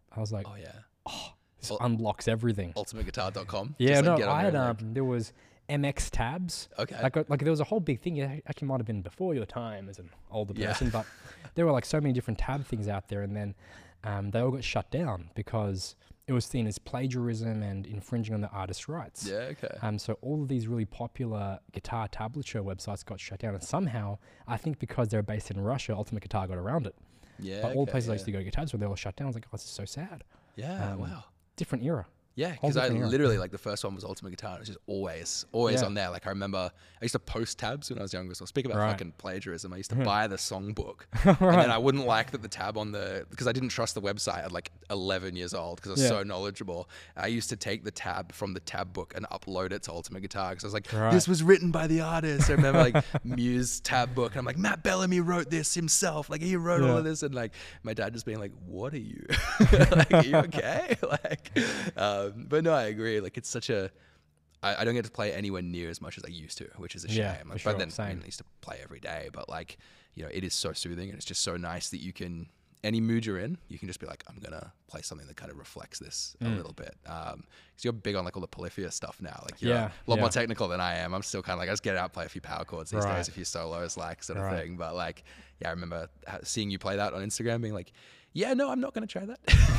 I was like, Oh yeah. this Ul- unlocks everything. ultimate guitar dot com. Yeah, Just, like, no, get on I there had and, um, like- there was M X tabs. Okay. Like, uh, like there was a whole big thing. It actually might have been before your time as an older Yeah. person, but there were like so many different tab things out there, and then um, they all got shut down because it was seen as plagiarism and infringing on the artist's rights. Yeah. Okay. Um, so all of these really popular guitar tablature websites got shut down, and somehow I think because they're based in Russia, Ultimate Guitar got around it. Yeah. But all the okay, places I yeah. used to go to guitars where they all shut down, I was like, oh, this is so sad. Yeah. um, wow. Different era. Yeah, Whole because I different era. literally, like, the first one was Ultimate Guitar. It was just always, always Yeah. on there. Like, I remember I used to post tabs when I was younger. So speak about Right. fucking plagiarism. I used to buy the songbook. Right. And then I wouldn't like that the tab on the, because I didn't trust the website at like eleven years old because I was Yeah. so knowledgeable. I used to take the tab from the tab book and upload it to Ultimate Guitar because I was like, Right. this was written by the artist. I remember like Muse tab book. And I'm like, Matt Bellamy wrote this himself. Like, he wrote all Yeah. of this. And like, my dad just being like, what are you? Like, are you okay? Like, um, but no, I agree. Like, it's such a, I, I don't get to play anywhere near as much as I used to, which is a shame. Yeah, Like, for but sure, then I, same. mean, I used to play every day, but like, you know, it is so soothing and it's just so nice that you can, any mood you're in, you can just be like, I'm gonna play something that kind of reflects this a little bit. Um, because you're big on like all the polyphia stuff now. Like, you're Yeah, a lot yeah. more technical than I am. I'm still kind of like, I just get out, play a few power chords these Right. days, a few solos, like sort of Right. thing. But like, yeah, I remember ha- seeing you play that on Instagram, being like, yeah, no, I'm not gonna try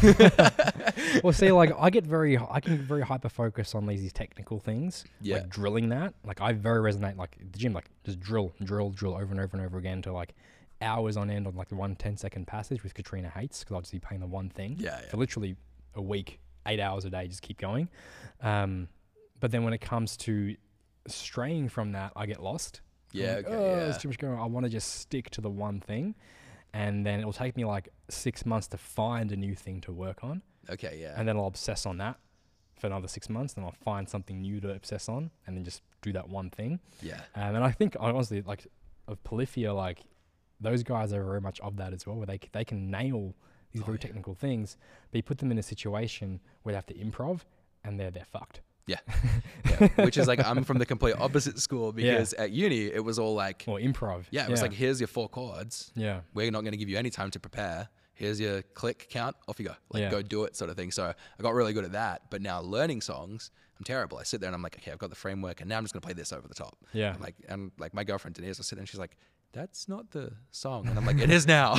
that. Well, see, like I get very, I can get very hyper focused on these technical things, Yeah. like drilling that. Like I very resonate, like the gym, like just drill, drill, drill over and over and over again to like hours on end on like the one ten second passage, which Katrina hates because I'll just be playing the one thing Yeah, yeah. for literally a week, eight hours a day, just keep going. Um, but then when it comes to straying from that, I get lost. I'm Yeah, like, okay, oh, yeah. there's too much going on. I want to just stick to the one thing, and then it'll take me like six months to find a new thing to work on. Okay, yeah. And then I'll obsess on that for another six months. Then I'll find something new to obsess on, and then just do that one thing. yeah. Um, and I think honestly, like of Polyphia, like those guys are very much of that as well, where they c- they can nail these Oh, very yeah. technical things, but you put them in a situation where they have to improv, and they're they're fucked. Yeah. yeah. Which is like, I'm from the complete opposite school because at uni, it was all like, Or improv. yeah, it was like, here's your four chords. yeah, We're not going to give you any time to prepare. Here's your click, count, off you go. Like, Yeah. go do it sort of thing. So I got really good at that. But now learning songs, I'm terrible. I sit there and I'm like, okay, I've got the framework and now I'm just going to play this over the top. Yeah. And like, and like my girlfriend Denise will sit there and she's like, that's not the song. And I'm like, it is now.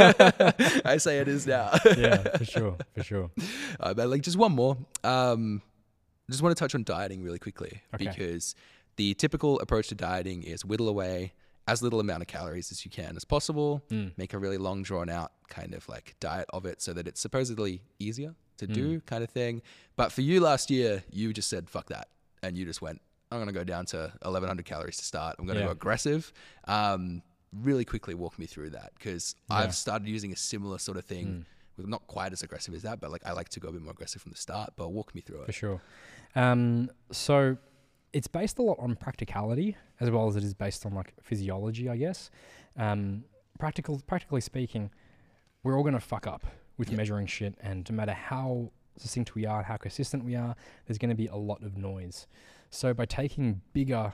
I say it is now. yeah, for sure, for sure. Uh, but like just one more. Um, I just want to touch on dieting really quickly Okay. because the typical approach to dieting is whittle away as little amount of calories as you can as possible. Mm. Make a really long drawn out kind of like diet of it so that it's supposedly easier to Mm. do kind of thing. But for you last year, you just said, fuck that. And you just went, I'm going to go down to eleven hundred calories to start. I'm going to Yeah. go aggressive. Um, really quickly walk me through that because Yeah. I've started using a similar sort of thing. Mm. With not quite as aggressive as that, but like I like to go a bit more aggressive from the start. But walk me through For it. sure. Um, so it's based a lot on practicality as well as it is based on like physiology, I guess. Um, practical, practically speaking, we're all going to fuck up with Yeah. measuring shit, and no matter how succinct we are, how consistent we are, there's going to be a lot of noise. So by taking bigger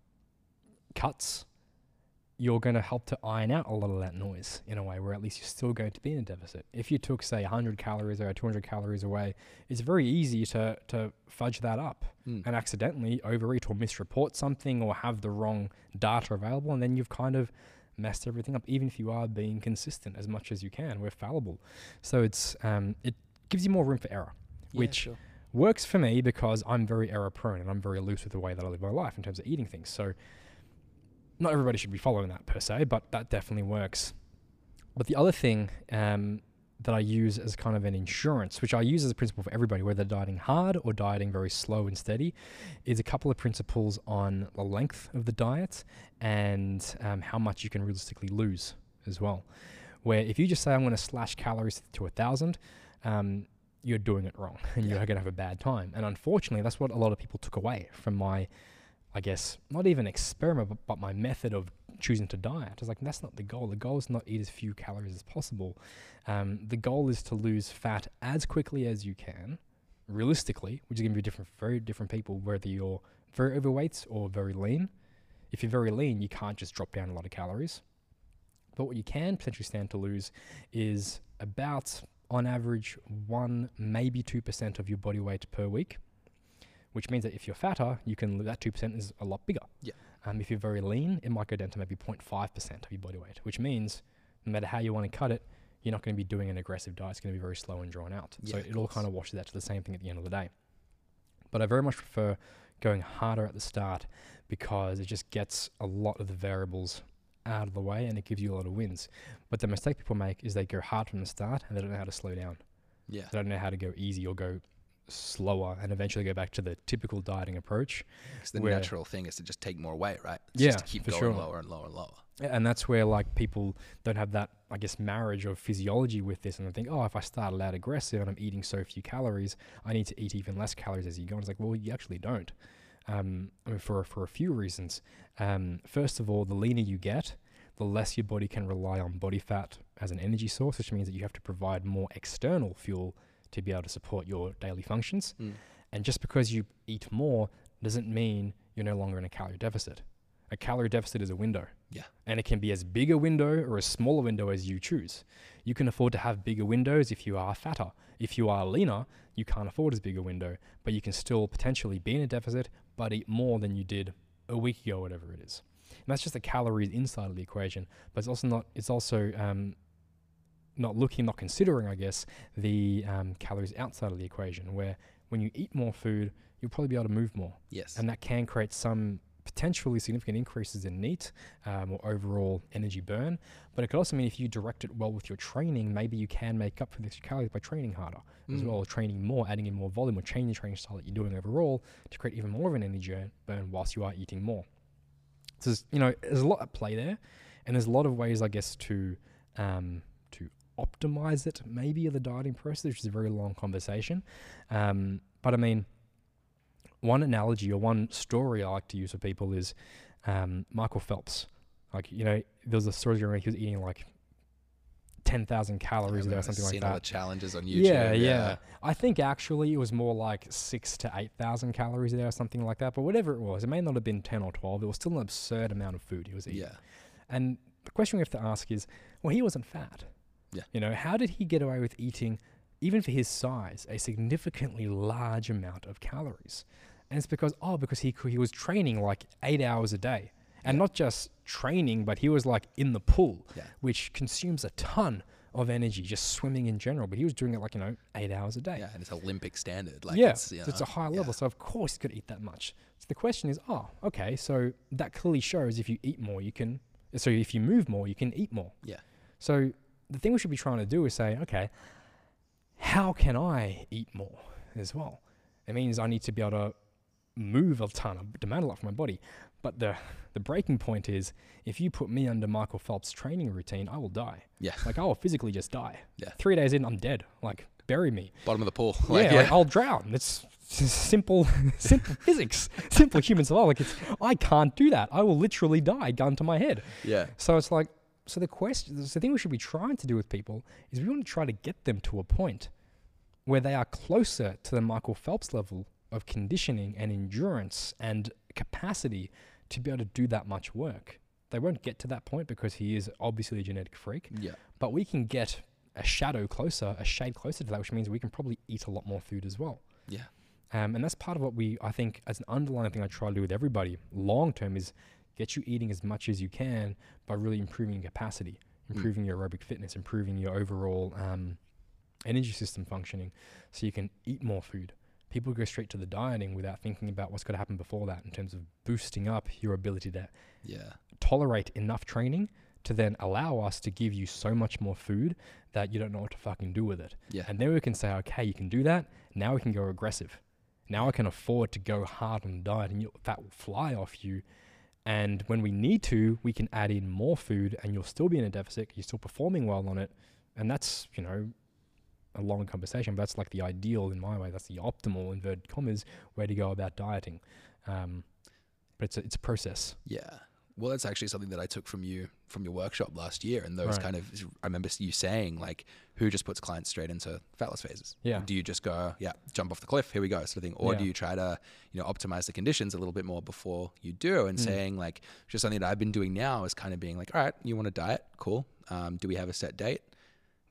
cuts, you're going to help to iron out a lot of that noise in a way where at least you're still going to be in a deficit. If you took, say, one hundred calories or two hundred calories away, it's very easy to, to fudge that up Mm. and accidentally overeat or misreport something or have the wrong data available, and then you've kind of messed everything up, even if you are being consistent as much as you can. We're fallible. So it's um, it gives you more room for error, Yeah, which sure. works for me because I'm very error prone and I'm very loose with the way that I live my life in terms of eating things. So not everybody should be following that per se, but that definitely works. But the other thing um, that I use as kind of an insurance, which I use as a principle for everybody, whether dieting hard or dieting very slow and steady, is a couple of principles on the length of the diet and um, how much you can realistically lose as well. Where if you just say, I'm going to slash calories to a thousand, um, you're doing it wrong and Yeah. you're going to have a bad time. And unfortunately, that's what a lot of people took away from my, I guess, not even experiment, but, but my method of choosing to diet. It's like, that's not the goal. The goal is not eat as few calories as possible. Um, the goal is to lose fat as quickly as you can, realistically, which is going to be different for very different people, whether you're very overweight or very lean. If you're very lean, you can't just drop down a lot of calories. But what you can potentially stand to lose is about on average one, maybe two percent of your body weight per week, which means that if you're fatter, you can that two percent is a lot bigger. Yeah. Um, if you're very lean, it might go down to maybe zero point five percent of your body weight, which means no matter how you want to cut it, you're not going to be doing an aggressive diet. It's going to be very slow and drawn out. Yeah, so of it all course. kind of washes out to the same thing at the end of the day. But I very much prefer going harder at the start because it just gets a lot of the variables out of the way and it gives you a lot of wins. But the mistake people make is they go hard from the start and they don't know how to slow down. Yeah. They don't know how to go easy or go slower and eventually go back to the typical dieting approach. Because the where- natural thing is to just take more weight, right? It's Yeah, just to keep for going sure. lower and lower and lower. And that's where like people don't have that, I guess, marriage of physiology with this, and they think, oh, if I started out aggressive and I'm eating so few calories, I need to eat even less calories as you go. And it's like, well, you actually don't. Um, I mean, for for a few reasons. Um, first of all, the leaner you get, the less your body can rely on body fat as an energy source, which means that you have to provide more external fuel to be able to support your daily functions. Mm. And just because you eat more doesn't mean you're no longer in a calorie deficit. A calorie deficit is a window. Yeah. And it can be as big a window or as small a window as you choose. You can afford to have bigger windows if you are fatter. If you are leaner, you can't afford as big a window, but you can still potentially be in a deficit, but eat more than you did a week ago, whatever it is. And that's just the calories inside of the equation, but it's also not, it's also um, not looking, not considering, I guess, the um, calories outside of the equation, where when you eat more food, you'll probably be able to move more. Yes. And that can create some potentially significant increases in NEAT um, or overall energy burn. But it could also mean if you direct it well with your training, maybe you can make up for the extra calories by training harder as Mm. well, or training more, adding in more volume, or changing the training style that you're doing overall to create even more of an energy burn whilst you are eating more. So there's, you know, there's a lot at play there, and there's a lot of ways, I guess, to um, to optimize it, maybe, of the dieting process, which is a very long conversation. Um, but I mean, one analogy or one story I like to use for people is um, Michael Phelps. Like, you know, there was a story where he was eating like ten thousand calories a day or something like seen all the that. challenges on YouTube. Yeah, yeah, I think actually it was more like six to eight thousand calories a day or something like that. But whatever it was, it may not have been ten or twelve. It was still an absurd amount of food he was eating. Yeah. And the question we have to ask is, well, he wasn't fat. Yeah. You know, how did he get away with eating, even for his size, a significantly large amount of calories? And it's because, oh, because he he was training like eight hours a day. And Yeah. not just training, but he was like in the pool, Yeah. which consumes a ton of energy, just swimming in general. But he was doing it like, you know, eight hours a day. Yeah, and it's Olympic standard. Like yeah, it's, you so it's know, a high yeah. level. So of course he's going to eat that much. So the question is, oh, okay, so that clearly shows if you eat more, you can, so if you move more, you can eat more. Yeah. So the thing we should be trying to do is say, okay, how can I eat more as well? It means I need to be able to move a ton, I demand a lot from my body. But the the breaking point is, if you put me under Michael Phelps' training routine, I will die. Yeah. Like, I will physically just die. Yeah. Three days in, I'm dead. Like, bury me. Bottom of the pool. Yeah, Like, like, I'll drown. It's s- simple, simple physics, simple human survival. Like, it's, I can't do that. I will literally die, gun to my head. yeah. So it's like, so the question, the thing we should be trying to do with people is we want to try to get them to a point where they are closer to the Michael Phelps level of conditioning and endurance and capacity to be able to do that much work. They won't get to that point because he is obviously a genetic freak, Yeah. but we can get a shadow closer, a shade closer to that, which means we can probably eat a lot more food as well. Yeah. Um, and that's part of what we, I think, as an underlying thing I try to do with everybody long term is get you eating as much as you can by really improving your capacity, improving your aerobic fitness, improving your overall um, energy system functioning so you can eat more food. People go straight to the dieting without thinking about what's going to happen before that in terms of boosting up your ability to Yeah. tolerate enough training to then allow us to give you so much more food that you don't know what to fucking do with it. Yeah. And then we can say, okay, you can do that. Now we can go aggressive. Now I can afford to go hard on the diet and you, that will fly off you. And when we need to, we can add in more food and you'll still be in a deficit. You're still performing well on it. And that's, you know, a long conversation, but that's like the ideal in my way. That's the optimal, inverted commas, way to go about dieting. Um, but it's a, it's a process. Yeah. Well, that's actually something that I took from you from your workshop last year. And those Right. kind of, I remember you saying like, who just puts clients straight into fat loss phases? Yeah. Do you just go, yeah, jump off the cliff, here we go, sort of thing? Or Yeah. do you try to, you know, optimize the conditions a little bit more before you do? And Mm. saying like, just something that I've been doing now is kind of being like, all right, you want to diet? Cool. Um, do we have a set date?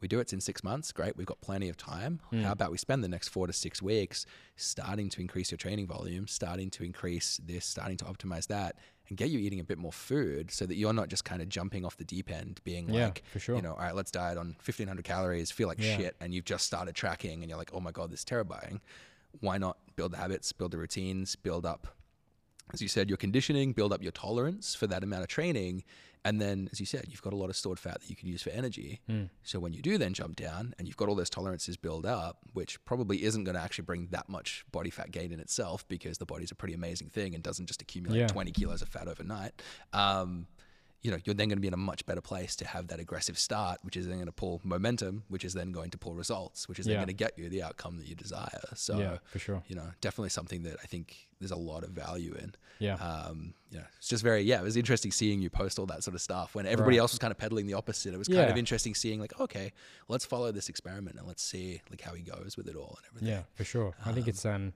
we do it in six months. Great. We've got plenty of time. Mm. How about we spend the next four to six weeks starting to increase your training volume, starting to increase this, starting to optimize that, and get you eating a bit more food so that you're not just kind of jumping off the deep end being Yeah, like, for sure. you know, all right, let's diet on fifteen hundred calories, feel like Yeah. shit, and you've just started tracking and you're like, oh my God, this is terrifying. Why not build the habits, build the routines, build up, as you said, your conditioning, build up your tolerance for that amount of training. And then, as you said, you've got a lot of stored fat that you can use for energy. Mm. So when you do then jump down and you've got all those tolerances build up, which probably isn't going to actually bring that much body fat gain in itself, because the body's a pretty amazing thing and doesn't just accumulate Yeah. twenty kilos of fat overnight. Um, you know, you're then going to be in a much better place to have that aggressive start, which is then going to pull momentum, which is then going to pull results, which is then Yeah. going to get you the outcome that you desire. So, Yeah, for sure. you know, definitely something that I think there's a lot of value in. Yeah. Um, you know, it's just very, yeah, it was interesting seeing you post all that sort of stuff when everybody Right. else was kind of peddling the opposite. It was kind Yeah. of interesting seeing like, okay, let's follow this experiment and let's see like how he goes with it all and everything. Yeah, for sure. I think Um, it's um,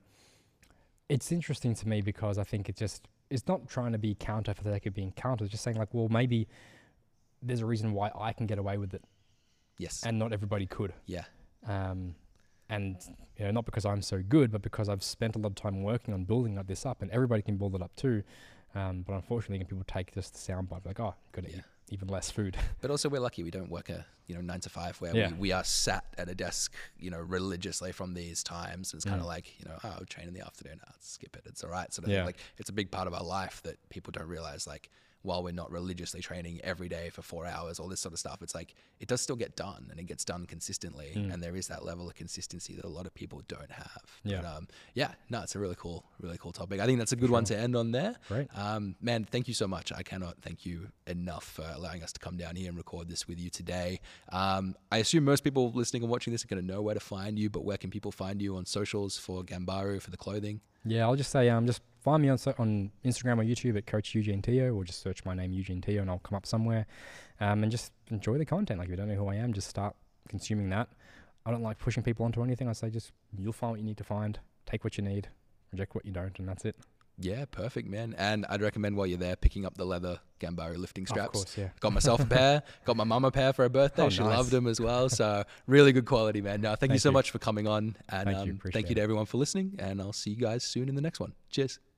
it's interesting to me because I think it just it's not trying to be counter for the sake of being counter. It's just saying like, well, maybe there's a reason why I can get away with it Yes. and not everybody could. Yeah. Um, and you know, not because I'm so good, but because I've spent a lot of time working on building like this up, and everybody can build it up too. Um, but unfortunately, people take just the soundbite like, oh, got to Yeah. eat even less food. But also we're lucky we don't work a, you know, nine to five where Yeah. we, we are sat at a desk, you know, religiously from these times. It's kind of Mm. like, you know, oh, I'll train in the afternoon. I'll skip it. It's all right. Sort of Yeah. thing. Like it's a big part of our life that people don't realize, like, while we're not religiously training every day for four hours, all this sort of stuff, it's like, it does still get done and it gets done consistently. Mm. And there is that level of consistency that a lot of people don't have. Yeah. But, um, yeah, no, it's a really cool, really cool topic. I think that's a good one to end on there. Great. Um, man, thank you so much. I cannot thank you enough for allowing us to come down here and record this with you today. Um, I assume most people listening and watching this are going to know where to find you, but where can people find you on socials for Gambaru, for the clothing? Yeah, I'll just say, um, just find me on so- on Instagram or YouTube at Coach Eugene Teo, or just search my name Eugene Teo and I'll come up somewhere. Um, and just enjoy the content. Like if you don't know who I am, just start consuming that. I don't like pushing people onto anything. I say just you'll find what you need to find. Take what you need, reject what you don't, and that's it. Yeah, perfect, man. And I'd recommend while you're there picking up the leather Gambaru lifting straps. Of course, yeah. Got myself a pair. Got my mum a pair for her birthday. Oh, she nice. loved them as well. So really good quality, man. No, thank, you Thank so you. much for coming on. And Thank you, um, appreciate thank you it. to everyone for listening. And I'll see you guys soon in the next one. Cheers.